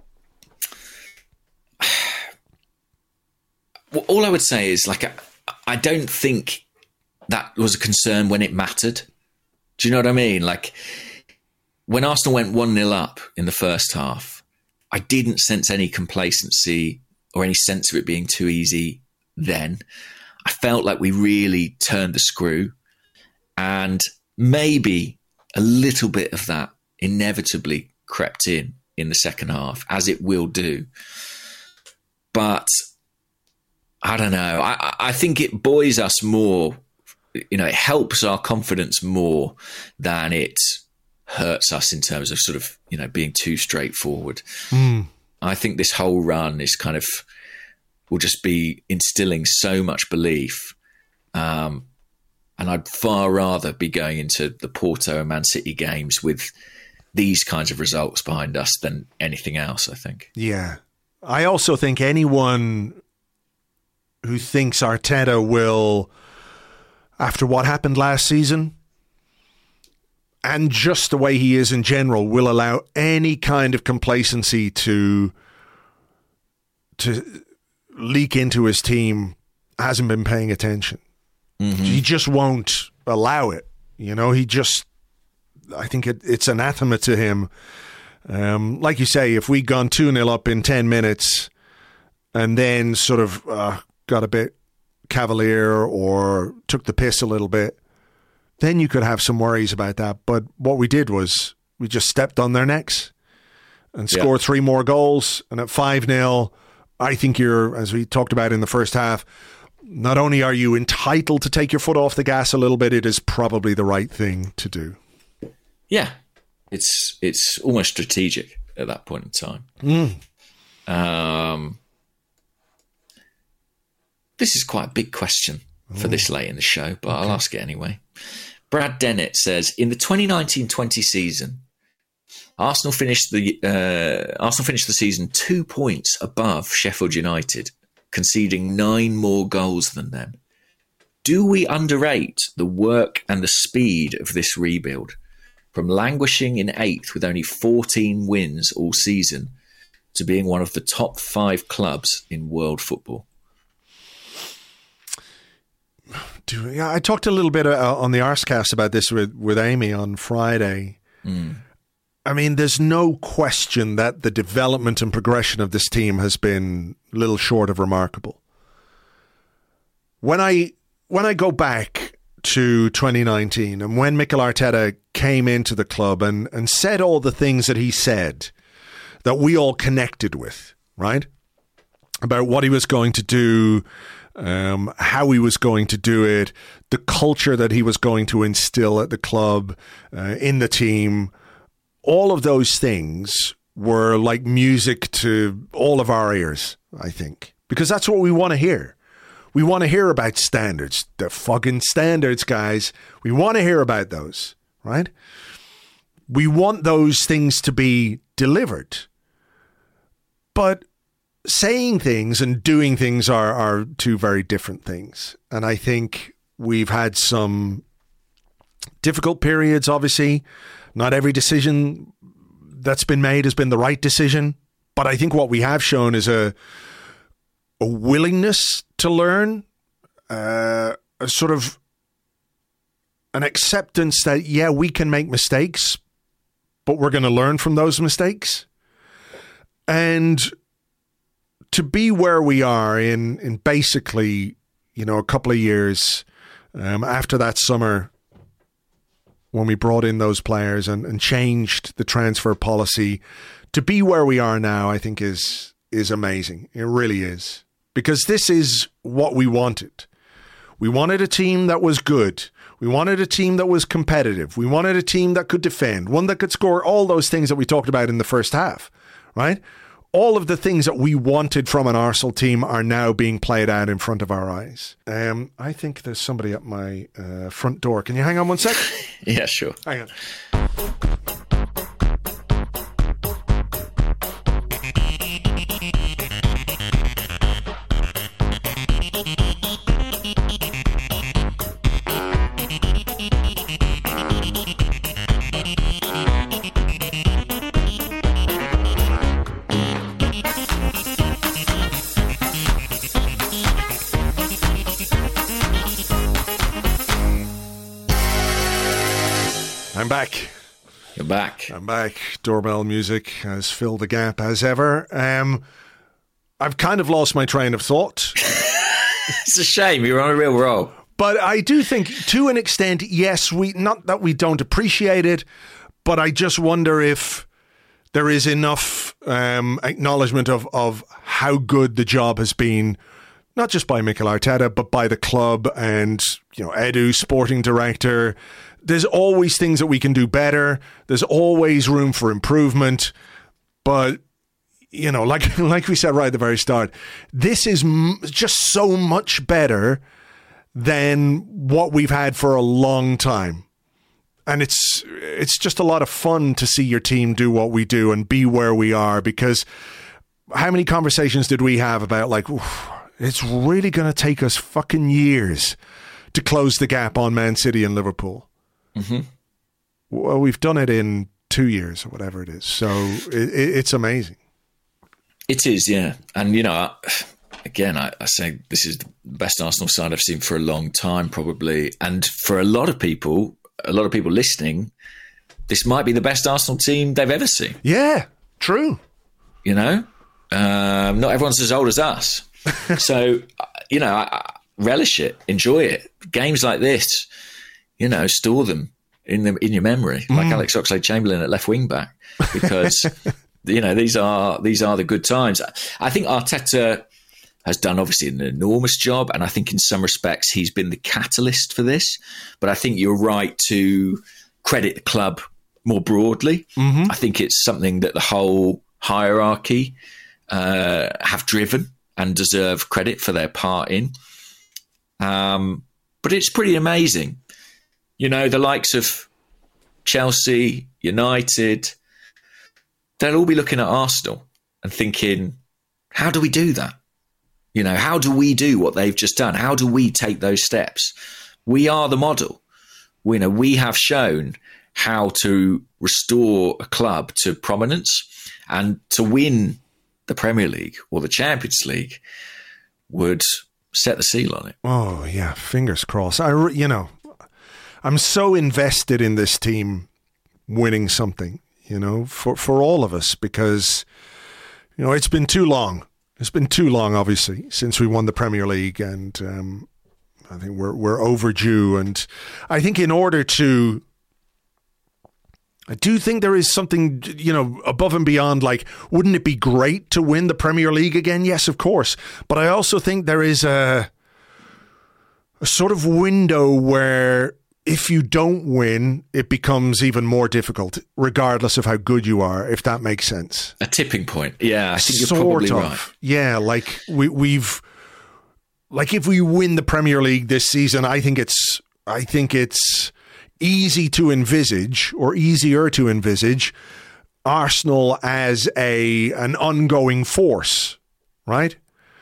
Well, all I would say is, like, I don't think that was a concern when it mattered. Do you know what I mean? Like, when Arsenal went one nil up in the first half, I didn't sense any complacency or any sense of it being too easy then. I felt like we really turned the screw, and maybe a little bit of that inevitably crept in in the second half, as it will do. But I don't know. I, I think it buoys us more. You know, it helps our confidence more than it hurts us in terms of sort of, you know, being too straightforward. Mm. I think this whole run is kind of, will just be instilling so much belief. Um, and I'd far rather be going into the Porto and Man City games with these kinds of results behind us than anything else, I think. Yeah. I also think anyone who thinks Arteta will, after what happened last season, and just the way he is in general, will allow any kind of complacency to to leak into his team, hasn't been paying attention. Mm-hmm. He just won't allow it. You know, he just, I think it, it's anathema to him. Um, like you say, if we'd gone two nil up in ten minutes and then sort of uh, got a bit cavalier or took the piss a little bit, then you could have some worries about that. But what we did was we just stepped on their necks and scored yeah. three more goals. And at five nil, I think you're, as we talked about in the first half, not only are you entitled to take your foot off the gas a little bit, it is probably the right thing to do. Yeah. It's it's almost strategic at that point in time. Mm. Um, this is quite a big question for this late in the show, but okay. I'll ask it anyway. Brad Dennett says, in the twenty nineteen twenty season, Arsenal finished the uh, Arsenal finished the season two points above Sheffield United, conceding nine more goals than them. Do we underrate the work and the speed of this rebuild? From languishing in eighth with only fourteen wins all season to being one of the top five clubs in world football. Do, yeah, I talked a little bit uh, on the Arsecast about this with, with Amy on Friday. Mm. I mean, there's no question that the development and progression of this team has been little short of remarkable. When I when I go back to twenty nineteen and when Mikel Arteta came into the club and, and said all the things that he said that we all connected with, right? About what he was going to do, um, how he was going to do it, the culture that he was going to instill at the club, uh, in the team. All of those things were like music to all of our ears, I think, because that's what we want to hear. We want to hear about standards. They're fucking standards, guys. We want to hear about those, right? We want those things to be delivered. But saying things and doing things are, are two very different things. And I think we've had some difficult periods, obviously. Not every decision that's been made has been the right decision. But I think what we have shown is a a willingness to learn, uh, a sort of an acceptance that, yeah, we can make mistakes, but we're going to learn from those mistakes. And to be where we are in, in basically, you know, a couple of years um, after that summer when we brought in those players and, and changed the transfer policy, to be where we are now, I think is is amazing. It really is. Because this is what we wanted. We wanted a team that was good. We wanted a team that was competitive. We wanted a team that could defend, one that could score, all those things that we talked about in the first half, right? All of the things that we wanted from an Arsenal team are now being played out in front of our eyes. Um, I think there's somebody at my uh, front door. Can you hang on one sec? Yeah, sure. Hang on. I'm back. You're back. I'm back. Doorbell music has filled the gap as ever. Um, I've kind of lost my train of thought. It's a shame. You're on a real roll. But I do think, to an extent, yes, we not that we don't appreciate it, but I just wonder if there is enough um, acknowledgement of, of how good the job has been, not just by Mikel Arteta, but by the club and, you know, Edu, sporting director. There's always things that we can do better. There's always room for improvement. But, you know, like like we said right at the very start, this is m- just so much better than what we've had for a long time. And it's it's just a lot of fun to see your team do what we do and be where we are, because how many conversations did we have about, like, oof, it's really going to take us fucking years to close the gap on Man City and Liverpool. Mm-hmm. Well, we've done it in two years or whatever it is. So it, it's amazing. It is, yeah. And, you know, I, again, I, I say this is the best Arsenal side I've seen for a long time, probably. And for a lot of people, a lot of people listening, this might be the best Arsenal team they've ever seen. Yeah, true. You know, um, not everyone's as old as us. So, you know, I, I relish it, enjoy it. Games like this, you know, store them in the, in your memory, mm. like Alex Oxlade-Chamberlain at left wing back, because you know these are these are the good times. I think Arteta has done obviously an enormous job, and I think in some respects he's been the catalyst for this. But I think you're right to credit the club more broadly. Mm-hmm. I think it's something that the whole hierarchy uh, have driven and deserve credit for their part in. Um, but it's pretty amazing. You know, the likes of Chelsea, United, they'll all be looking at Arsenal and thinking, how do we do that? You know, how do we do what they've just done? How do we take those steps? We are the model. We, you know, we have shown how to restore a club to prominence, and to win the Premier League or the Champions League would set the seal on it. Oh, yeah. Fingers crossed. I, you know, I'm so invested in this team winning something, you know, for, for all of us, because, you know, it's been too long. It's been too long, obviously, since we won the Premier League, and um, I think we're we're overdue. And I think in order to, I do think there is something, you know, above and beyond, like, wouldn't it be great to win the Premier League again? Yes, of course. But I also think there is a, a sort of window where if you don't win, it becomes even more difficult, regardless of how good you are, if that makes sense. A tipping point. Yeah, I think you're sort probably of. right. Yeah, like we, we've, like if we win the Premier League this season, I think it's, I think it's easy to envisage, or easier to envisage, Arsenal as a an ongoing force, right?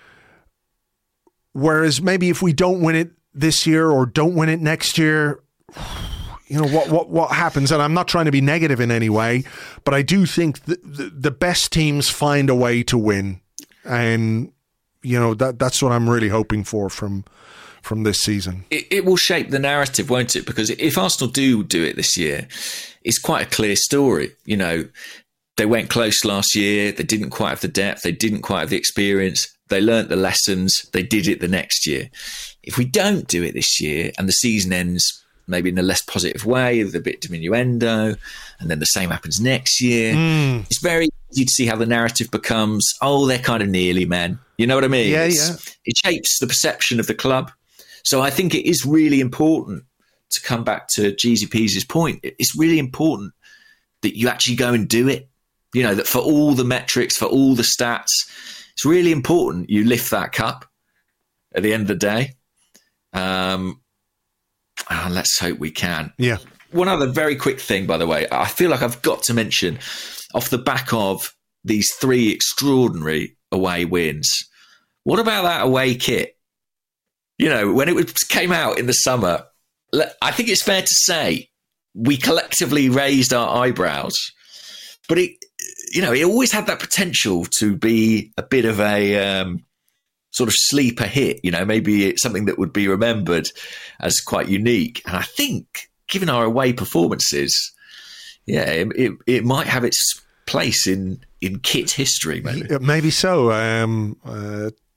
Whereas maybe if we don't win it this year or don't win it next year, you know, what what what happens? And I'm not trying to be negative in any way, but I do think the, the, the best teams find a way to win. And, you know, that that's what I'm really hoping for from from this season. It, it will shape the narrative, won't it? Because if Arsenal do do it this year, it's quite a clear story. You know, they went close last year. They didn't quite have the depth. They didn't quite have the experience. They learnt the lessons. They did it the next year. If we don't do it this year and the season ends maybe in a less positive way, with a bit diminuendo, and then the same happens next year, mm. it's very easy to see how the narrative becomes, oh, they're kind of nearly men. You know what I mean? Yeah, it's, yeah. It shapes the perception of the club. So I think it is really important, to come back to Jeezy Peasy's point, it's really important that you actually go and do it. You know, that for all the metrics, for all the stats, it's really important you lift that cup at the end of the day. Um, oh, let's hope we can. Yeah. One other very quick thing, by the way, I feel like I've got to mention, off the back of these three extraordinary away wins, what about that away kit? You know, when it was, came out in the summer, I think it's fair to say we collectively raised our eyebrows. But it, you know, it always had that potential to be a bit of a um, sort of sleeper hit. You know, maybe it's something that would be remembered as quite unique. And I think, given our away performances, yeah, it it, it might have its place in in kit history. Maybe, maybe so. Um, uh,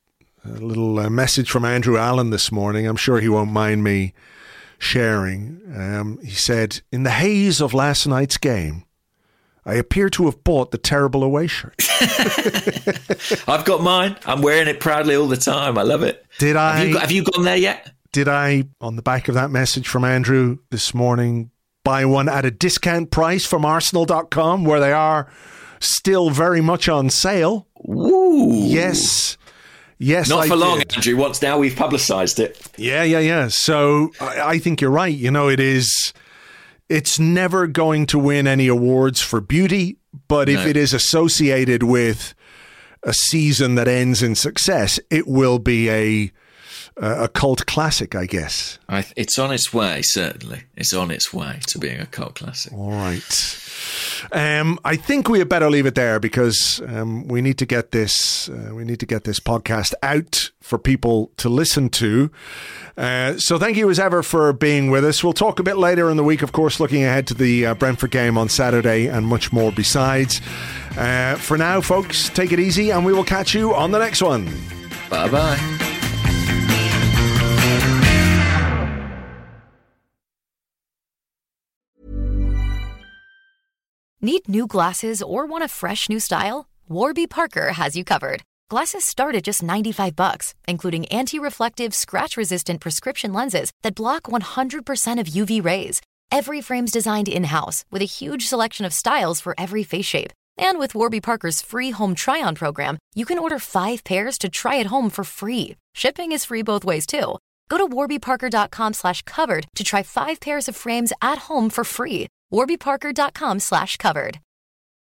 a little uh, message from Andrew Allen this morning. I'm sure he won't mind me sharing. Um, he said, in the haze of last night's game, I appear to have bought the terrible away shirt. I've got mine. I'm wearing it proudly all the time. I love it. Did I? Have you, got, have you gone there yet? Did I, on the back of that message from Andrew this morning, buy one at a discount price from Arsenal dot com, where they are still very much on sale? Woo! Yes. Yes, Not I for long, did. Andrew. Once now we've publicised it. Yeah, yeah, yeah. So I, I think you're right. You know, it is. It's never going to win any awards for beauty, but if No. it is associated with a season that ends in success, it will be a a cult classic, I guess. I, it's on its way, certainly. It's on its way to being a cult classic. All right. Um, I think we had better leave it there because um, we need to get this. Uh, we need to get this podcast out for people to listen to. Uh, so thank you as ever for being with us. We'll talk a bit later in the week, of course, looking ahead to the uh, Brentford game on Saturday and much more besides. Uh, for now, folks, take it easy, and we will catch you on the next one. Bye bye. Need new glasses or want a fresh new style? Warby Parker has you covered. Glasses start at just ninety-five bucks, including anti-reflective, scratch-resistant prescription lenses that block one hundred percent of U V rays. Every frame's designed in-house with a huge selection of styles for every face shape. And with Warby Parker's free home try-on program, you can order five pairs to try at home for free. Shipping is free both ways, too. Go to warbyparker.com slash covered to try five pairs of frames at home for free. warbyparker.com slash covered.